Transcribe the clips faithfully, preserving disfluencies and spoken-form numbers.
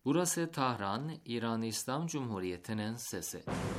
Burası Tahran, İran İslam Cumhuriyeti'nin sesi.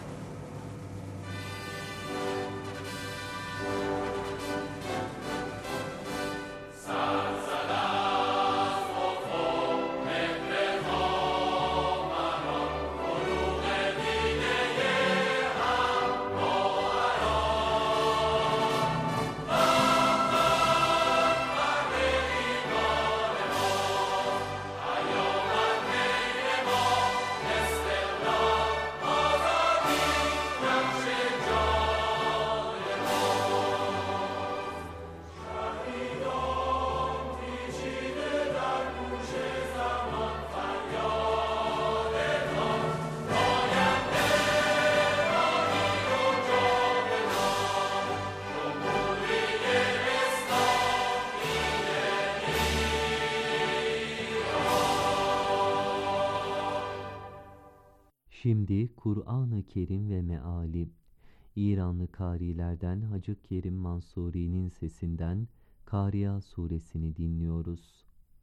Şimdi Kur'an-ı Kerim ve meali, İranlı karilerden Hacı Kerim Mansuri'nin sesinden Kariya suresini dinliyoruz.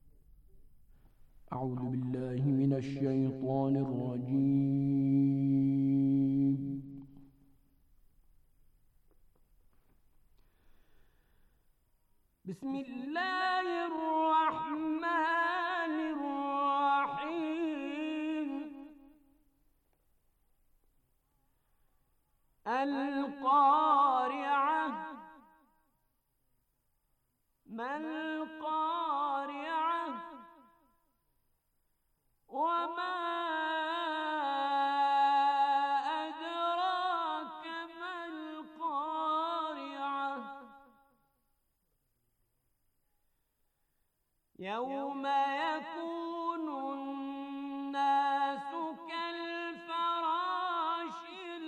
Euzubillahimineşşeytanirracim. Bismillahirrahmanirrahim. El-Qari'ah. Mel-Qari'ah. Ve ma edrake mel-Qari'ah. Yevme yekunun-nâsu kel-ferâşil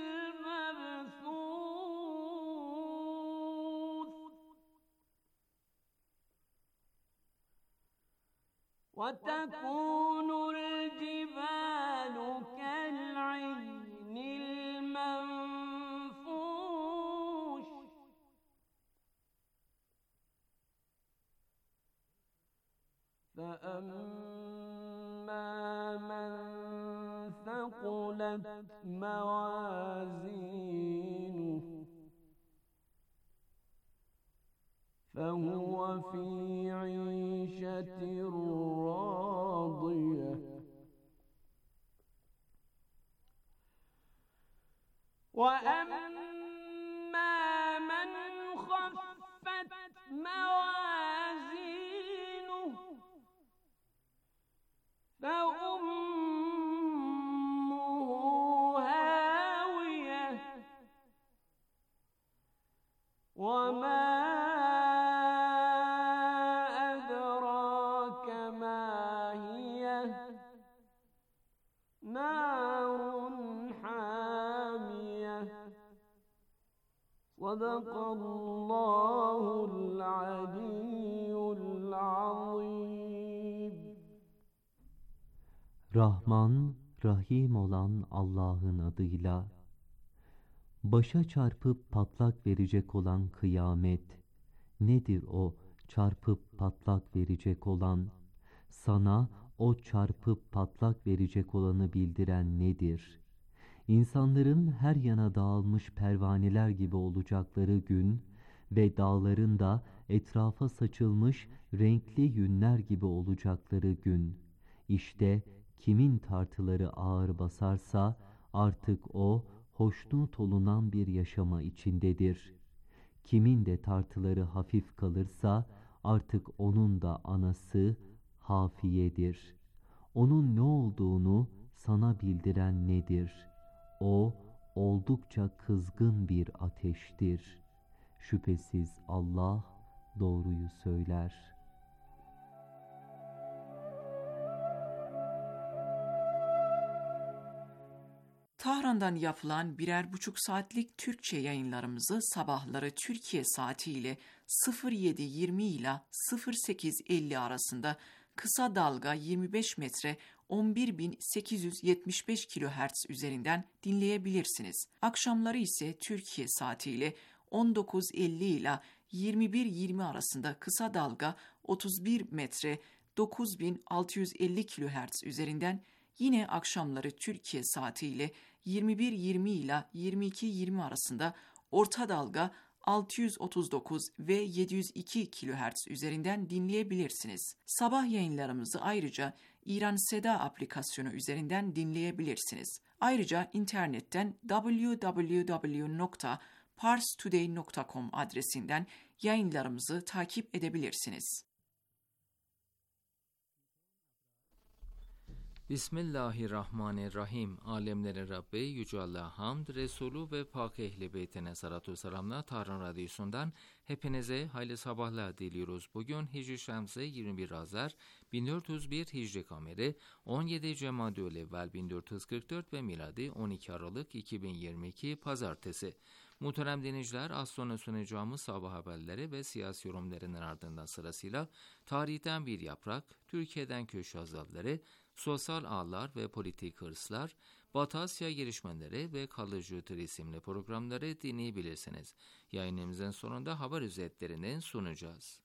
mebthûth. Ve tekunul-cibâlu kel-'ihnil menfûş. فَأَمَّا مَنْ ثَقُلَتْ مَوَازِينُهُ فَهُوَ فِي عِيشَةٍ رَاضِيَةٍ وَأَمَّا مَنْ خَفَّتْ مَوَازِينُهُ فَأُمُّهُ هَاوِيَةٌ وَمَا أَدْرَاكَ مَا هِيَهْ نَارٌ حَامِيَةٌ صَدَقَ اللّٰهُ الْعَلِيُّ الْعَظِيمُ. Rahman, Rahim olan Allah'ın adıyla. Başa çarpıp patlak verecek olan kıyamet, nedir o çarpıp patlak verecek olan? Sana o çarpıp patlak verecek olanı bildiren nedir? İnsanların her yana dağılmış pervaneler gibi olacakları gün ve dağların da etrafa saçılmış renkli yünler gibi olacakları gün. İşte kimin tartıları ağır basarsa artık o hoşnut olunan bir yaşama içindedir. Kimin de tartıları hafif kalırsa artık onun da anası Hafiye'dir. Onun ne olduğunu sana bildiren nedir? O oldukça kızgın bir ateştir. Şüphesiz Allah doğruyu söyler. Tahran'dan yapılan birer buçuk saatlik Türkçe yayınlarımızı sabahları Türkiye saatiyle sıfır yedi yirmi ile sıfır sekiz elli arasında kısa dalga yirmi beş metre on bir bin sekiz yüz yetmiş beş kilohertz üzerinden dinleyebilirsiniz. Akşamları ise Türkiye saatiyle on dokuz elli ile yirmi bir yirmi arasında kısa dalga otuz bir metre dokuz bin altı yüz elli kilohertz üzerinden Yine akşamları Türkiye saatiyle yirmi bir yirmi ile yirmi iki yirmi arasında orta dalga altı yüz otuz dokuz ve yedi yüz iki kilohertz üzerinden dinleyebilirsiniz. Sabah yayınlarımızı ayrıca İran Seda aplikasyonu üzerinden dinleyebilirsiniz. Ayrıca internetten double-u double-u double-u nokta pars today nokta com adresinden yayınlarımızı takip edebilirsiniz. Bismillahirrahmanirrahim. Alemlerin Rabbi Yüce Allah'a hamd, Resulü ve Pak Ehli Beytine salatu selamla Tarhan Radyosu'ndan hepinize hayırlı sabahlar diliyoruz. Bugün Hicri Şemsi yirmi bir Azar bin dört yüz bir Hicri Kameri on yedi Cemadü'l-Evvel bin dört yüz kırk dört ve miladi on iki Aralık iki bin yirmi iki Pazartesi. Muhterem dinleyiciler, az sonra sunacağımız sabah haberleri ve siyasi yorumlarının ardından sırasıyla tarihten bir yaprak, Türkiye'den köşe yazıları, sosyal ağlar ve politik hırslar, Batı Asya gelişmeleri ve kalıcı isimli programları dinleyebilirsiniz. Yayınımızın sonunda haber özetlerini sunacağız.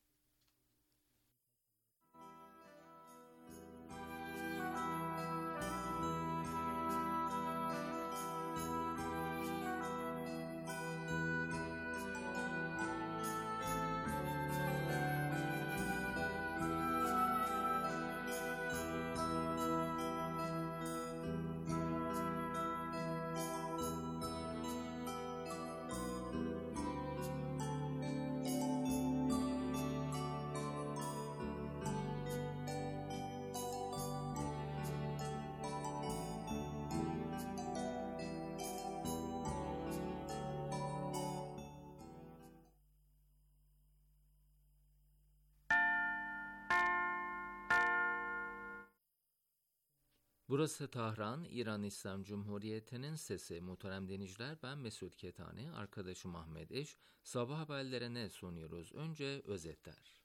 Burası Tahran, İran İslam Cumhuriyeti'nin sesi. Muhterem dinleyiciler, ben Mesut Ketani, arkadaşım Ahmet Eş. Sabah haberlerine sunuyoruz. Önce özetler.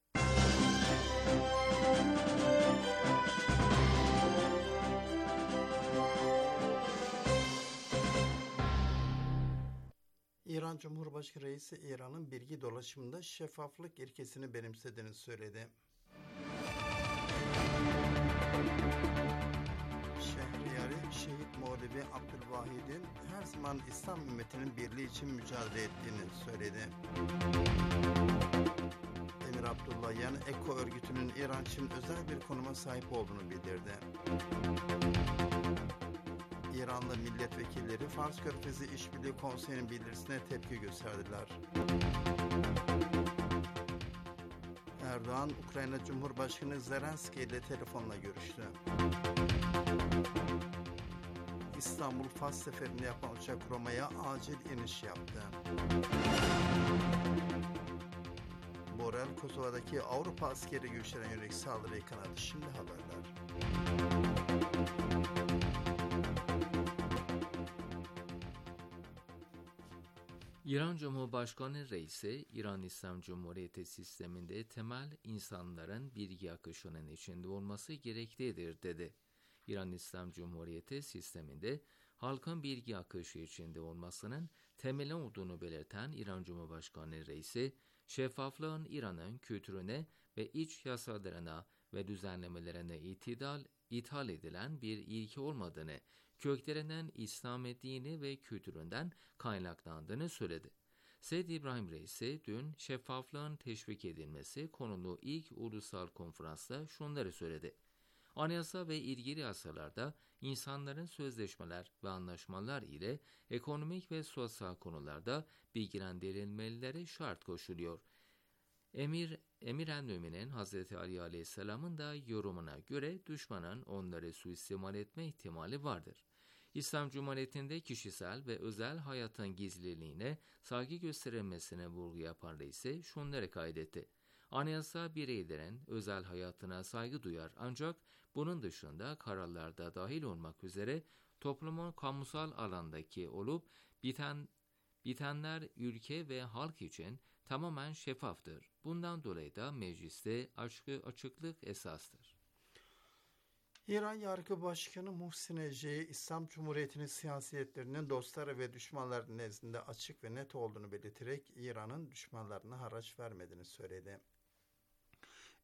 İran Cumhurbaşkanı Reisi İran'ın bilgi dolaşımında şeffaflık ilkesini benimsediğini söyledi. Şehriyari Şehit Muhallebi Abdülvahid'in her zaman İslam ümmetinin birliği için mücadele ettiğini söyledi. Emir Abdullahian, Eko örgütünün İran için özel bir konuma sahip olduğunu bildirdi. İranlı milletvekilleri Fars Körfezi İşbirliği Konseyi'nin bildirisine tepki gösterdiler. Erdoğan, Ukrayna Cumhurbaşkanı Zelenski ile telefonla görüştü. İstanbul Fas seferini yapan uçak Roma'ya acil iniş yaptı. Borrell, Kosova'daki Avrupa askeri güçlerine yönelik saldırıyı kınadı. Şimdi haberler. İran Cumhurbaşkanı Reisi, İran İslam Cumhuriyeti sisteminde temel insanların bilgi akışının içinde olması gereklidir dedi. İran İslam Cumhuriyeti sisteminde halkın bilgi akışı içinde olmasının temeli olduğunu belirten İran Cumhurbaşkanı Reisi, şeffaflığın İran'ın kültürüne ve iç yasalarına ve düzenlemelerine itidal, ithal edilen bir ilke olmadığını, köklerinden İslam dini ve kültüründen kaynaklandığını söyledi. Seyyid İbrahim Reisi dün şeffaflığın teşvik edilmesi konulu ilk ulusal konferansta şunları söyledi. Anayasa ve ilgili yasalarda insanların sözleşmeler ve anlaşmalar ile ekonomik ve sosyal konularda bilgilendirilmeleri şart koşuluyor. Emir, Emir-en-Mü'minin Hazreti Ali Aleyhisselam'ın da yorumuna göre düşmanın onları suistimal etme ihtimali vardır. İslam Cumhuriyeti'nde kişisel ve özel hayatın gizliliğine saygı gösterilmesine vurgu yapan reisi şunları kaydetti. Anayasa bireylerin özel hayatına saygı duyar ancak bunun dışında kararlarda dahil olmak üzere toplumun kamusal alandaki olup biten bitenler ülke ve halk için tamamen şeffaftır. Bundan dolayı da mecliste açık, açıklık esastır. İran Yargı Başkanı Muhsin Ecei, İslam Cumhuriyeti'nin siyasetlerinin dostları ve düşmanları nezdinde açık ve net olduğunu belirterek İran'ın düşmanlarına haraç vermediğini söyledi.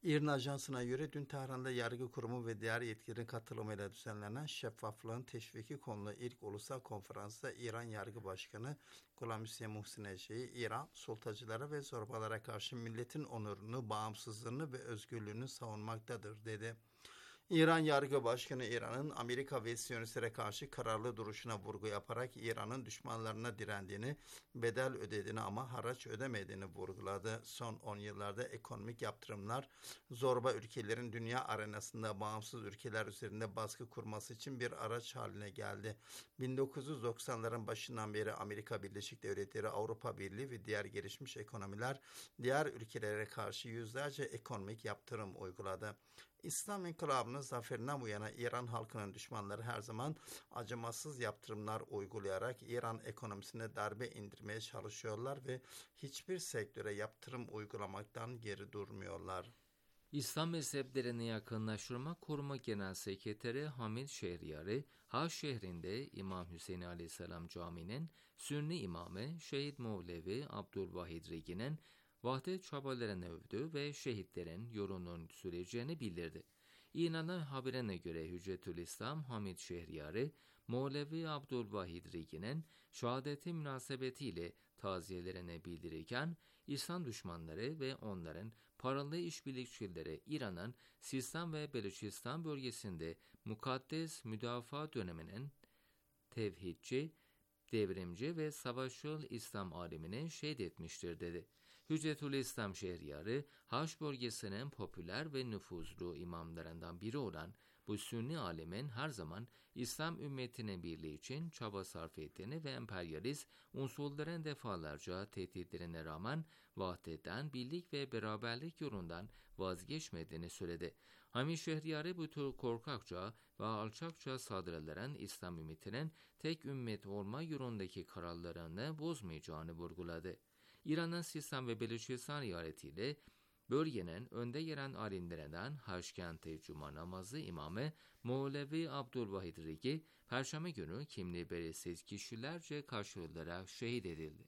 İRNA Ajansı'na göre dün Tahran'da yargı kurumu ve diğer yetkililerin katılımıyla düzenlenen şeffaflığın teşviki konulu ilk ulusal konferansta İran Yargı Başkanı Ghulam Hüseyin Muhsineci, İran sultacılara ve zorbalara karşı milletin onurunu, bağımsızlığını ve özgürlüğünü savunmaktadır dedi. İran Yargı Başkanı İran'ın Amerika ve Siyonistlere karşı kararlı duruşuna vurgu yaparak İran'ın düşmanlarına direndiğini, bedel ödediğini ama haraç ödemediğini vurguladı. Son on yıllarda ekonomik yaptırımlar zorba ülkelerin dünya arenasında bağımsız ülkeler üzerinde baskı kurması için bir araç haline geldi. bin dokuz yüz doksanların başından beri Amerika Birleşik Devletleri, Avrupa Birliği ve diğer gelişmiş ekonomiler diğer ülkelere karşı yüzlerce ekonomik yaptırım uyguladı. İslam İnkılabı'nın zaferinden bu yana İran halkının düşmanları her zaman acımasız yaptırımlar uygulayarak İran ekonomisine darbe indirmeye çalışıyorlar ve hiçbir sektöre yaptırım uygulamaktan geri durmuyorlar. İslam mezheplerini yakınlaştırma koruma genel sekreteri Hamid Şehriyari, Haç şehrinde İmam Hüseyin Aleyhisselam Camii'nin Sünni imamı Şehit Mevlevi Abdülvahid Regi'nin vahdet çabalarını övdü ve şehitlerin yolunun süreceğini bildirdi. İran'ın haberine göre Hüccetülislam Hamid Şehriyari, Mevlevi Abdülvahid Regi'nin şehadeti münasebetiyle taziyelerini bildirirken, İslam düşmanları ve onların paralı işbirlikçileri İran'ın Sistan ve Beluçistan bölgesinde mukaddes müdafaa döneminin tevhidçi, devrimci ve savaşçıl İslam alimini şehit etmiştir dedi. Hüccetülislam Şehriyari, Haç bölgesinin popüler ve nüfuzlu imamlarından biri olan bu Sünni alimin her zaman İslam ümmetinin birliği için çaba sarf ettiğini ve emperyalist unsurların defalarca tehditlerine rağmen vahdetten, birlik ve beraberlik yolundan vazgeçmediğini söyledi. Hamid Şehriyari bu tür korkakça ve alçakça saldırıların İslam ümmetinin tek ümmet olma yolundaki kararlarını bozmayacağını vurguladı. İran'ın Sistan ve Beluçistan eyaletiyle bölgenin önde gelen alimlerinden Haçkent'te Cuma namazı imamı Mevlevi Abdülvahid Regi, Perşembe günü kimliği belirsiz kişilerce kaçırılarak şehit edildi.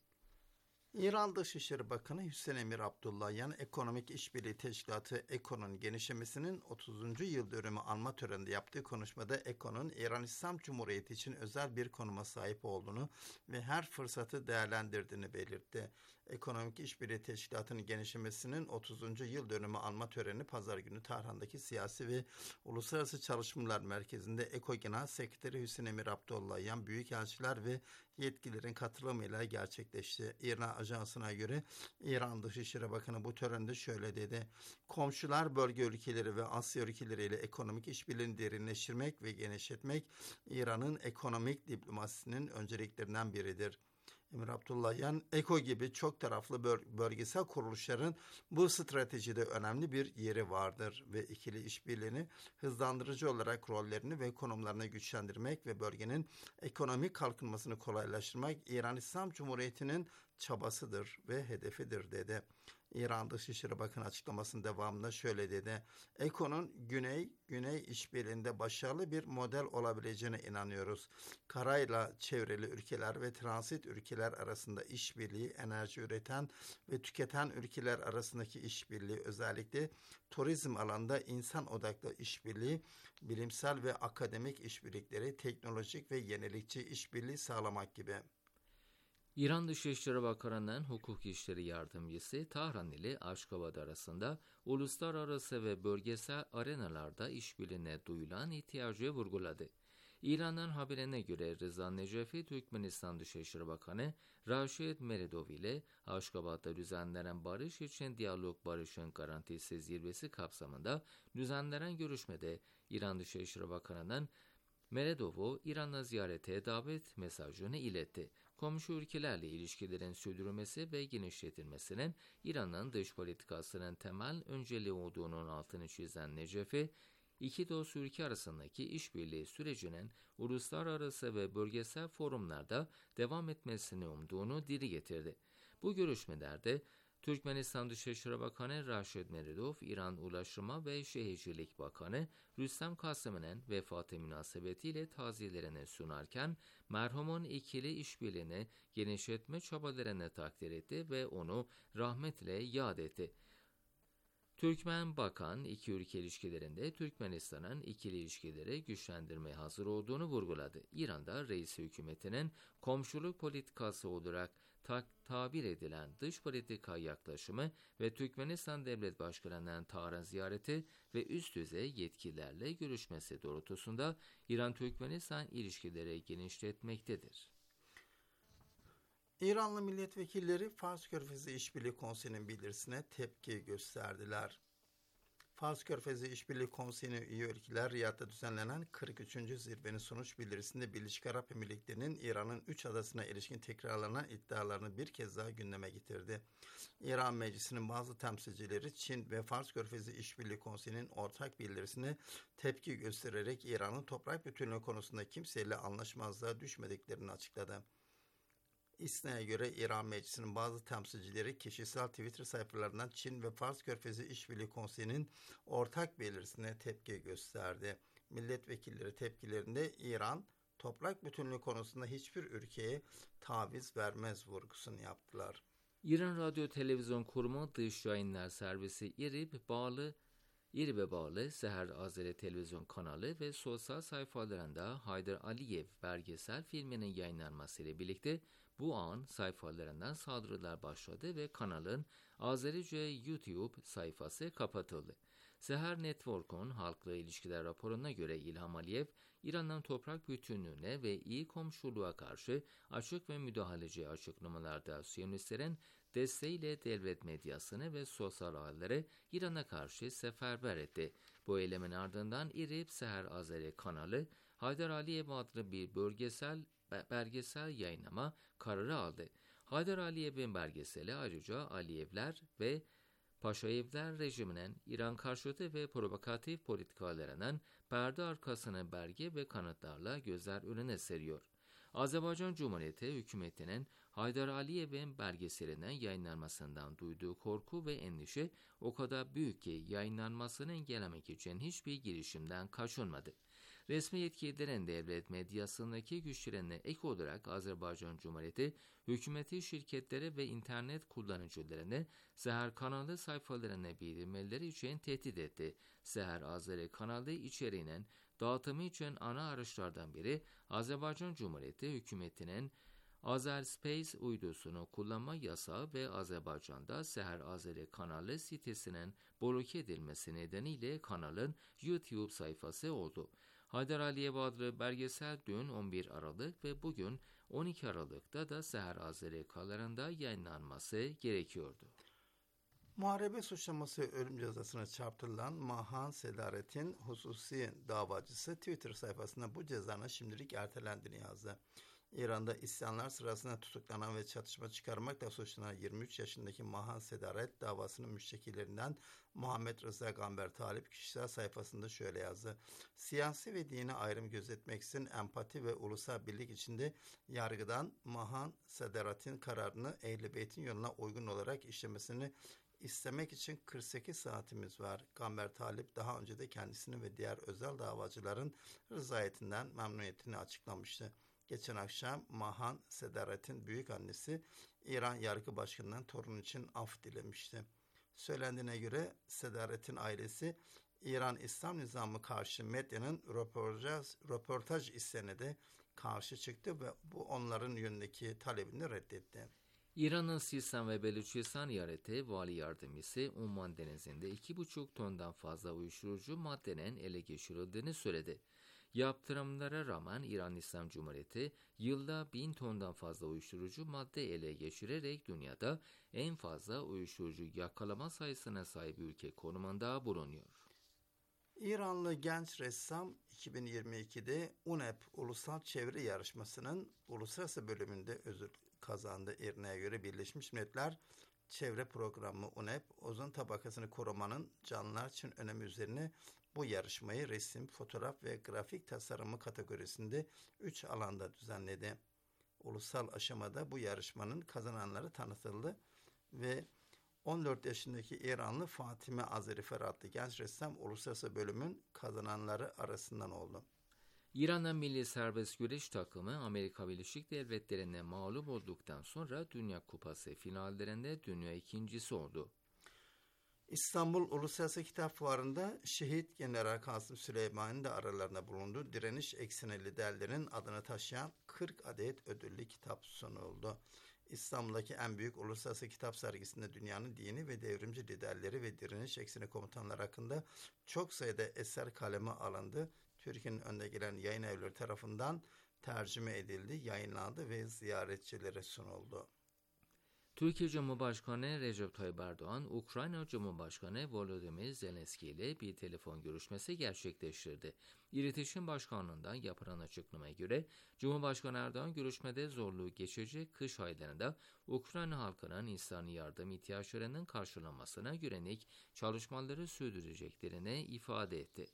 İran Dışişleri Bakanı Hüseyin Emir Abdullahian, Ekonomik İşbirliği Teşkilatı EKO'nun genişlemesinin otuzuncu yıl dönümü anma töreninde yaptığı konuşmada EKO'nun İran İslam Cumhuriyeti için özel bir konuma sahip olduğunu ve her fırsatı değerlendirdiğini belirtti. Ekonomik İşbirliği Teşkilatı'nın genişlemesinin otuzuncu yıl dönümü anma töreni Pazar günü Tahran'daki Siyasi ve Uluslararası Çalışmalar Merkezi'nde EKO Genel Sekreteri Hüseyin Emir Abdullahian, büyükelçiler ve yetkililerin katılımıyla gerçekleşti. İRNA Ajansı'na göre İran Dışişleri Bakanı bu törende şöyle dedi: "Komşular bölge ülkeleri ve Asya ülkeleriyle ekonomik işbirliğini derinleştirmek ve genişletmek İran'ın ekonomik diplomasisinin önceliklerinden biridir." Emir Abdullahian, EKO gibi çok taraflı bölgesel kuruluşların bu stratejide önemli bir yeri vardır ve ikili işbirliğini hızlandırıcı olarak rollerini ve konumlarını güçlendirmek ve bölgenin ekonomik kalkınmasını kolaylaştırmak İran İslam Cumhuriyeti'nin çabasıdır ve hedefidir dedi. İran Dışişleri Bakanı açıklamasının devamında şöyle dedi: "EKO'nun Güney-Güney işbirliğinde başarılı bir model olabileceğine inanıyoruz. Karayla çevrili ülkeler ve transit ülkeler arasında işbirliği, enerji üreten ve tüketen ülkeler arasındaki işbirliği, özellikle turizm alanında insan odaklı işbirliği, bilimsel ve akademik işbirlikleri, teknolojik ve yenilikçi işbirliği sağlamak gibi." İran Dışişleri Bakanı'nın hukuk işleri yardımcısı Tahran ile Aşgabat arasında uluslararası ve bölgesel arenalarda işbirliğine duyulan ihtiyacı vurguladı. İran'ın haberine göre Rıza Necefi, Türkmenistan Dışişleri Bakanı Raşid Meredov ile Aşgabat'ta düzenlenen Barış için Diyalog Barış'ın Garantisi zirvesi kapsamında düzenlenen görüşmede İran Dışişleri Bakanı'nın Meredov'u İran'a ziyarete davet mesajını iletti. Komşu ülkelerle ilişkilerin sürdürülmesi ve genişletilmesinin İran'ın dış politikasının temel önceliği olduğunun altını çizen Necefi, iki dost ülke arasındaki işbirliği sürecinin uluslararası ve bölgesel forumlarda devam etmesini umduğunu dile getirdi. Bu görüşmelerde Türkmenistan Dışişleri Bakanı Raşid Meredov, İran Ulaştırma ve Şehircilik Bakanı Rüstem Kasım'ın vefatı münasebetiyle taziyelerini sunarken merhumun ikili işbirliğini genişletme çabalarını takdir etti ve onu rahmetle yad etti. Türkmen Bakan, iki ülke ilişkilerinde Türkmenistan'ın ikili ilişkileri güçlendirmeye hazır olduğunu vurguladı. İran'da reis hükümetinin komşuluk politikası olarak ta- tabir edilen dış politika yaklaşımı ve Türkmenistan Devlet Başkanı'nın Tahran ziyareti ve üst düzey yetkililerle görüşmesi doğrultusunda İran-Türkmenistan ilişkileri genişletmektedir. İranlı milletvekilleri Fars Körfezi İşbirliği Konseyi'nin bildirisine tepki gösterdiler. Fars Körfezi İşbirliği Konseyi'ne üye ülkeler Riyad'da düzenlenen kırk üçüncü zirvenin sonuç bildirisinde Birleşik Arap Emirlikleri'nin İran'ın üç adasına ilişkin tekrarlanan iddialarını bir kez daha gündeme getirdi. İran Meclisi'nin bazı temsilcileri Çin ve Fars Körfezi İşbirliği Konseyi'nin ortak bildirisine tepki göstererek İran'ın toprak bütünlüğü konusunda kimseyle anlaşmazlığa düşmediklerini açıkladı. İSNA'ya göre İran Meclisi'nin bazı temsilcileri kişisel Twitter sayfalarından Çin ve Fars Körfezi İşbirliği Konseyi'nin ortak bildirisine tepki gösterdi. Milletvekilleri tepkilerinde İran, toprak bütünlüğü konusunda hiçbir ülkeye taviz vermez vurgusunu yaptılar. İran Radyo Televizyon Kurumu Dış Yayınlar Servisi İRİB bağlı İRİB'e bağlı Seher Azeri Televizyon kanalı ve sosyal sayfalarında Haydar Aliyev belgesel filminin yayınlanmasıyla birlikte bu an sayfalarından saldırılar başladı ve kanalın Azerice YouTube sayfası kapatıldı. Seher Network'un halkla ilişkiler raporuna göre İlham Aliyev, İran'ın toprak bütünlüğüne ve iyi komşuluğa karşı açık ve müdahaleci açıklamalarda Siyonistlerin desteğiyle devlet medyasını ve sosyal ağları İran'a karşı seferber etti. Bu eylemin ardından İRİB Seher Azeri kanalı Haydar Aliyev adlı bir bölgesel belgesel yayınlama kararı aldı. Haydar Aliyev'in belgeseli ayrıca Aliyevler ve Paşayevler rejiminin İran karşıtı ve provokatif politikalarının perde arkasını belge ve kanıtlarla gözler önüne seriyor. Azerbaycan Cumhuriyeti hükümetinin Haydar Aliyev'in belgeselinin yayınlanmasından duyduğu korku ve endişe o kadar büyük ki yayınlanmasını engellemek için hiçbir girişimden kaçınmadı. Resmi yetkililerin devlet medyasındaki güçlerine ek olarak Azerbaycan Cumhuriyeti hükümeti şirketleri ve internet kullanıcılarını Seher kanalı sayfalarına bildirmeleri için tehdit etti. Seher Azeri kanalı içeriğinin dağıtımı için ana araçlardan biri Azerbaycan Cumhuriyeti hükümetinin Azerspace uydusunu kullanma yasağı ve Azerbaycan'da Seher Azeri kanalı sitesinin bloke edilmesi nedeniyle kanalın YouTube sayfası oldu. Haydar Aliyev adlı belgesel dün on bir Aralık ve bugün on iki Aralık'ta da Seher Azeri kanalında yayınlanması gerekiyordu. Muharebe suçlaması ölüm cezasına çarptırılan Mahan Sedaret'in hususi davacısı Twitter sayfasında bu cezanın şimdilik ertelendiğini yazdı. İran'da isyanlar sırasında tutuklanan ve çatışma çıkarmakla suçlanan yirmi üç yaşındaki Mahan Sedaret davasının müştekillerinden Muhammed Rıza Gamber Talip kişisel sayfasında şöyle yazdı. Siyasi ve dini ayrım gözetmeksizin empati ve ulusal birlik içinde yargıdan Mahan Sedaret'in kararını Ehl-i Beyt'in yoluna uygun olarak işlemesini istemek için kırk sekiz saatimiz var. Gamber Talip daha önce de kendisini ve diğer özel davacıların rızayetinden memnuniyetini açıklamıştı. Geçen akşam Mahan Sedaret'in büyük annesi İran Yargı Başkanı'ndan torun için af dilemişti. Söylendiğine göre Sedaret'in ailesi İran İslam Nizamı karşı medyanın röportaj, röportaj isteğine de karşı çıktı ve bu onların yönündeki talebini reddetti. İran'ın Sistan ve Beluçistan eyaleti vali yardımcısı Umman Denizi'nde iki buçuk tondan fazla uyuşturucu maddenin ele geçirildiğini söyledi. Yaptırımlara rağmen İran İslam Cumhuriyeti yılda bin tondan fazla uyuşturucu madde ele geçirerek dünyada en fazla uyuşturucu yakalama sayısına sahip ülke konumunda bulunuyor. İranlı genç ressam iki bin yirmi ikide U N E P Ulusal Çevre Yarışması'nın uluslararası bölümünde ödül kazandı. İRNA'ya göre Birleşmiş Milletler Çevre Programı U N E P, ozon tabakasını korumanın canlılar için önemi üzerine bu yarışmayı resim, fotoğraf ve grafik tasarımı kategorisinde üç alanda düzenledi. Ulusal aşamada bu yarışmanın kazananları tanıtıldı ve on dört yaşındaki İranlı Fatime Azerifer adlı genç ressam uluslararası bölümün kazananları arasından oldu. İran'ın milli serbest güreş takımı Amerika Birleşik Devletleri'ne mağlup olduktan sonra Dünya Kupası finallerinde dünya ikincisi oldu. İstanbul Uluslararası Kitap Fuarı'nda Şehit General Kasım Süleyman'ın da aralarında bulunduğu direniş ekseni liderlerin adını taşıyan kırk adet ödüllü kitap sunuldu. İstanbul'daki en büyük uluslararası kitap sergisinde dünyanın dini ve devrimci liderleri ve direniş ekseni komutanları hakkında çok sayıda eser kaleme alındı. Türkiye'nin önde gelen yayın evleri tarafından tercüme edildi, yayınlandı ve ziyaretçilere sunuldu. Türkiye Cumhurbaşkanı Recep Tayyip Erdoğan, Ukrayna Cumhurbaşkanı Volodymyr Zelenski ile bir telefon görüşmesi gerçekleştirdi. İletişim Başkanlığı'ndan yapılan açıklamaya göre, Cumhurbaşkanı Erdoğan görüşmede zorluğu geçecek kış aylarında Ukrayna halkının insani yardım ihtiyaçlarının karşılanmasına yönelik çalışmaları sürdüreceklerini ifade etti.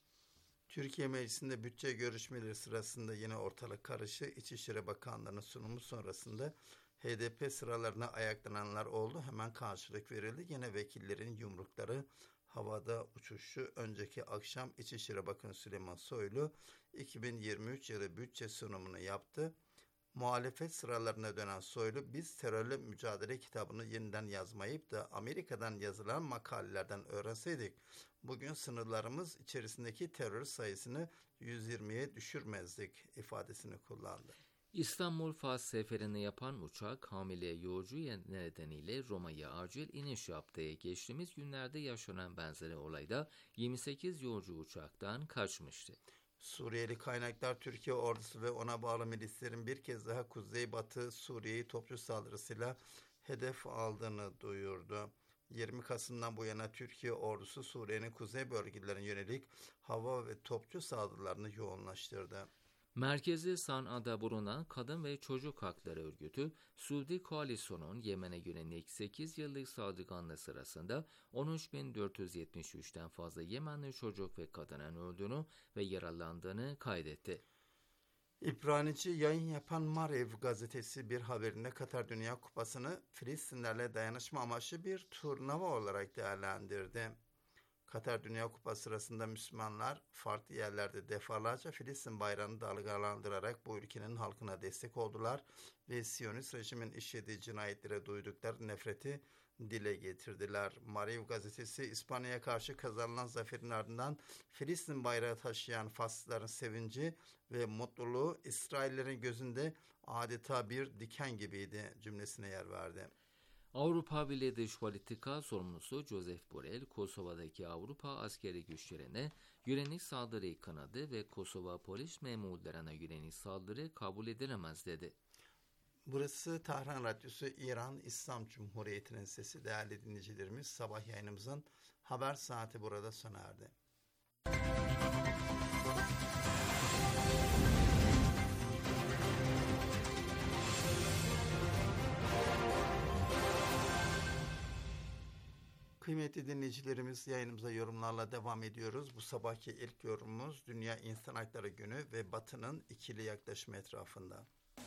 Türkiye Meclisi'nde bütçe görüşmeleri sırasında yine ortalık karışı. İçişleri Bakanlığı'nın sunumu sonrasında H D P sıralarına ayaklananlar oldu. Hemen karşılık verildi. Yine vekillerin yumrukları havada uçuştu. Önceki akşam İçişleri Bakanı Süleyman Soylu iki bin yirmi üç yılı bütçe sunumunu yaptı. Muhalefet sıralarına dönen Soylu, biz terörle mücadele kitabını yeniden yazmayıp da Amerika'dan yazılan makalelerden öğrenseydik, bugün sınırlarımız içerisindeki terör sayısını yüz yirmiye düşürmezdik ifadesini kullandı. İstanbul-Fas seferini yapan uçak hamile yolcu nedeniyle Roma'ya acil iniş yaptı. Geçtiğimiz günlerde yaşanan benzeri olayda yirmi sekiz yolcu uçaktan kaçmıştı. Suriyeli kaynaklar Türkiye ordusu ve ona bağlı milislerin bir kez daha Kuzeybatı Suriye'yi topçu saldırısıyla hedef aldığını duyurdu. yirmi Kasım'dan bu yana Türkiye ordusu Suriye'nin kuzey bölgelerine yönelik hava ve topçu saldırılarını yoğunlaştırdı. Merkezi San'a'da bulunan Kadın ve Çocuk Hakları Örgütü, Suudi Koalisyon'un Yemen'e yönelik sekiz yıllık saldırganlığı sırasında on üç bin dört yüz yetmiş üçten fazla Yemenli çocuk ve kadının öldüğünü ve yaralandığını kaydetti. İbranice yayın yapan Marev gazetesi bir haberinde Katar Dünya Kupası'nı Filistinlerle dayanışma amaçlı bir turnuva olarak değerlendirdi. Katar Dünya Kupası sırasında Müslümanlar farklı yerlerde defalarca Filistin bayrağını dalgalandırarak bu ülkenin halkına destek oldular ve Siyonist rejimin işlediği cinayetlere duydukları nefreti dile getirdiler. Marev gazetesi İspanya'ya karşı kazanılan zaferin ardından Filistin bayrağı taşıyan Faslıların sevinci ve mutluluğu İsraillerin gözünde adeta bir diken gibiydi cümlesine yer verdi. Avrupa Birliği Dış Politika sorumlusu Josep Borrell, Kosova'daki Avrupa askeri güçlerine yönelik saldırıyı kınadı ve Kosova polis memurlarına yönelik saldırı kabul edilemez dedi. Burası Tahran Radyosu, İran İslam Cumhuriyeti'nin sesi. Değerli dinleyicilerimiz, sabah yayınımızın haber saati burada sona erdi. Kıymetli dinleyicilerimiz, yayınımıza yorumlarla devam ediyoruz. Bu sabahki ilk yorumumuz Dünya İnsan Hakları Günü ve Batı'nın ikili yaklaşımı etrafında.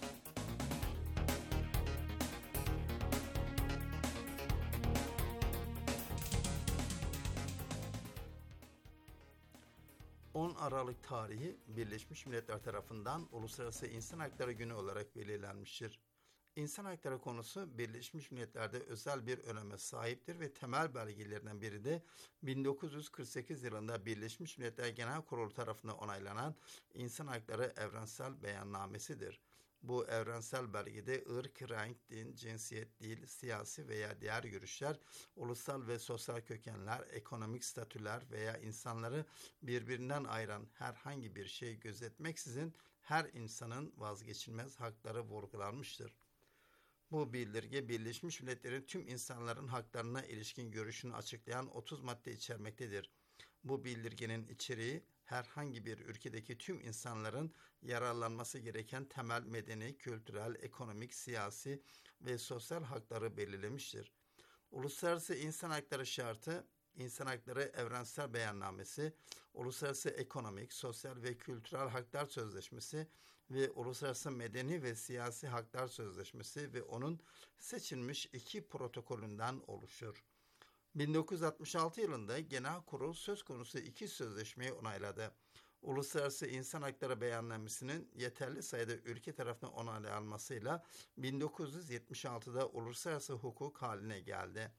on Aralık tarihi Birleşmiş Milletler tarafından Uluslararası İnsan Hakları Günü olarak belirlenmiştir. İnsan hakları konusu Birleşmiş Milletler'de özel bir öneme sahiptir ve temel belgelerinden biri de bin dokuz yüz kırk sekiz yılında Birleşmiş Milletler Genel Kurulu tarafından onaylanan İnsan Hakları Evrensel Beyannamesidir. Bu evrensel belgede ırk, renk, din, cinsiyet, dil, siyasi veya diğer görüşler, ulusal ve sosyal kökenler, ekonomik statüler veya insanları birbirinden ayıran herhangi bir şey gözetmeksizin her insanın vazgeçilmez hakları vurgulanmıştır. Bu bildirge Birleşmiş Milletler'in tüm insanların haklarına ilişkin görüşünü açıklayan otuz madde içermektedir. Bu bildirgenin içeriği herhangi bir ülkedeki tüm insanların yararlanması gereken temel medeni, kültürel, ekonomik, siyasi ve sosyal hakları belirlemiştir. Uluslararası İnsan Hakları Şartı, İnsan Hakları Evrensel Beyannamesi, Uluslararası Ekonomik, Sosyal ve Kültürel Haklar Sözleşmesi ve Uluslararası Medeni ve Siyasi Haklar Sözleşmesi ve onun seçilmiş iki protokolünden oluşur. bin dokuz yüz altmış altı yılında Genel Kurul söz konusu iki sözleşmeyi onayladı. Uluslararası İnsan Hakları Beyannamesi'nin yeterli sayıda ülke tarafından onaylanmasıyla bin dokuz yüz yetmiş altıda uluslararası hukuk haline geldi.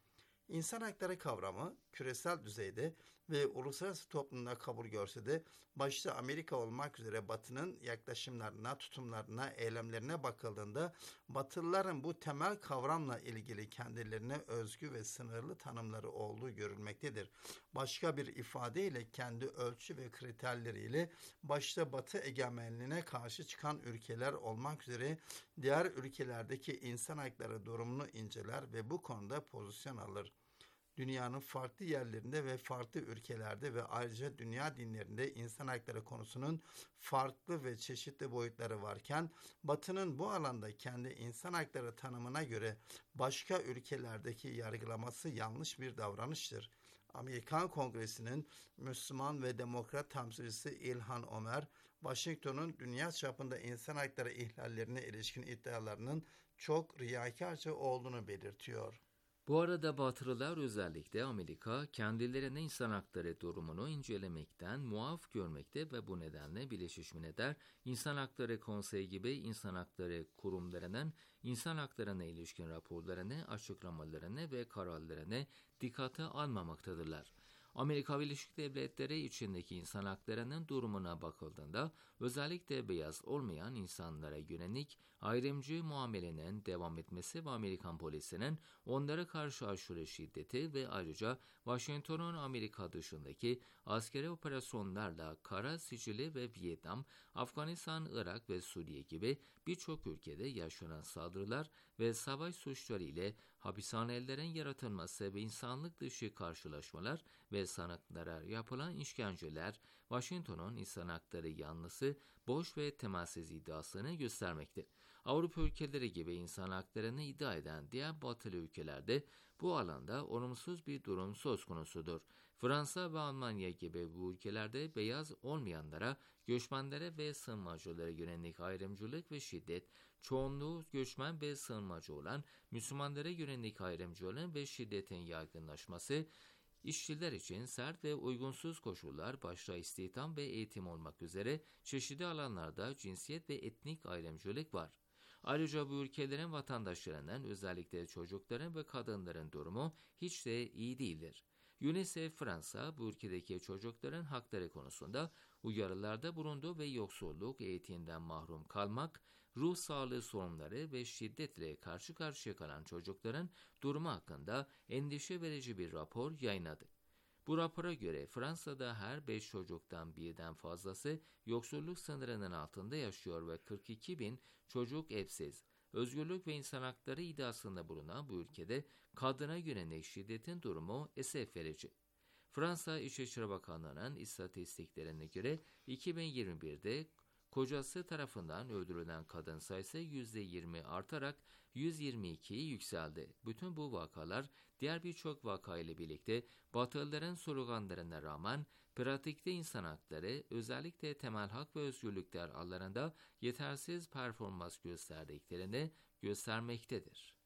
İnsan hakları kavramı küresel düzeyde ve uluslararası toplumda kabul görse de başta Amerika olmak üzere Batı'nın yaklaşımlarına, tutumlarına, eylemlerine bakıldığında Batılıların bu temel kavramla ilgili kendilerine özgü ve sınırlı tanımları olduğu görülmektedir. Başka bir ifadeyle kendi ölçü ve kriterleriyle başta Batı egemenliğine karşı çıkan ülkeler olmak üzere diğer ülkelerdeki insan hakları durumunu inceler ve bu konuda pozisyon alır. Dünyanın farklı yerlerinde ve farklı ülkelerde ve ayrıca dünya dinlerinde insan hakları konusunun farklı ve çeşitli boyutları varken, Batı'nın bu alanda kendi insan hakları tanımına göre başka ülkelerdeki yargılaması yanlış bir davranıştır. Amerikan Kongresi'nin Müslüman ve Demokrat temsilcisi İlhan Ömer, Washington'un dünya çapında insan hakları ihlallerine ilişkin iddialarının çok riyakarca olduğunu belirtiyor. Bu arada Batılılar, özellikle Amerika, kendilerine insan hakları durumunu incelemekten muaf görmekte ve bu nedenle Birleşmiş Milletler İnsan Hakları Konseyi gibi insan hakları kurumlarının insan haklarına ilişkin raporlarını, açıklamalarını ve kararlarını dikkate almamaktadırlar. Amerika Birleşik Devletleri içindeki insan haklarının durumuna bakıldığında özellikle beyaz olmayan insanlara yönelik ayrımcı muamelenin devam etmesi ve Amerikan polisinin onlara karşı aşırı şiddeti ve ayrıca Washington'un Amerika dışındaki askeri operasyonlarla Kara Sicili ve Vietnam, Afganistan, Irak ve Suriye gibi birçok ülkede yaşanan saldırılar ve savaş suçları ile hapishanelerin yaratılması ve insanlık dışı karşılaşmalar ve sanıklara yapılan işkenceler, Washington'un insan hakları yanlısı, boş ve temelsiz iddiasını göstermekte. Avrupa ülkeleri gibi insan haklarını iddia eden diğer batılı ülkelerde bu alanda olumsuz bir durum söz konusudur. Fransa ve Almanya gibi bu ülkelerde beyaz olmayanlara, göçmenlere ve sığınmacılara yönelik ayrımcılık ve şiddet, çoğunluğu göçmen ve sığınmacı olan Müslümanlara yönelik ayrımcılığın ve şiddetin yaygınlaşması, İşçiler için sert ve uygunsuz koşullar, başta istihdam ve eğitim olmak üzere çeşitli alanlarda cinsiyet ve etnik ayrımcılık var. Ayrıca bu ülkelerin vatandaşlarının, özellikle çocukların ve kadınların durumu hiç de iyi değildir. UNICEF Fransa, bu ülkedeki çocukların hakları konusunda uyarılarda bulundu ve yoksulluk, eğitimden mahrum kalmak, ruh sağlığı sorunları ve şiddetle karşı karşıya kalan çocukların durumu hakkında endişe verici bir rapor yayınladı. Bu rapora göre Fransa'da her beş çocuktan birden fazlası yoksulluk sınırının altında yaşıyor ve kırk iki bin çocuk evsiz. Özgürlük ve insan hakları iddiasında bulunan bu ülkede kadına yönelik şiddetin durumu esef verici. Fransa İçişleri Bakanlığı'nın istatistiklerine göre iki bin yirmi birde kocası tarafından öldürülen kadın sayısı yüzde yirmi artarak yüz yirmi ikiye yükseldi. Bütün bu vakalar diğer birçok vaka ile birlikte Batılıların sloganlarına rağmen pratikte insan hakları, özellikle temel hak ve özgürlükler alanında yetersiz performans gösterdiklerini göstermektedir.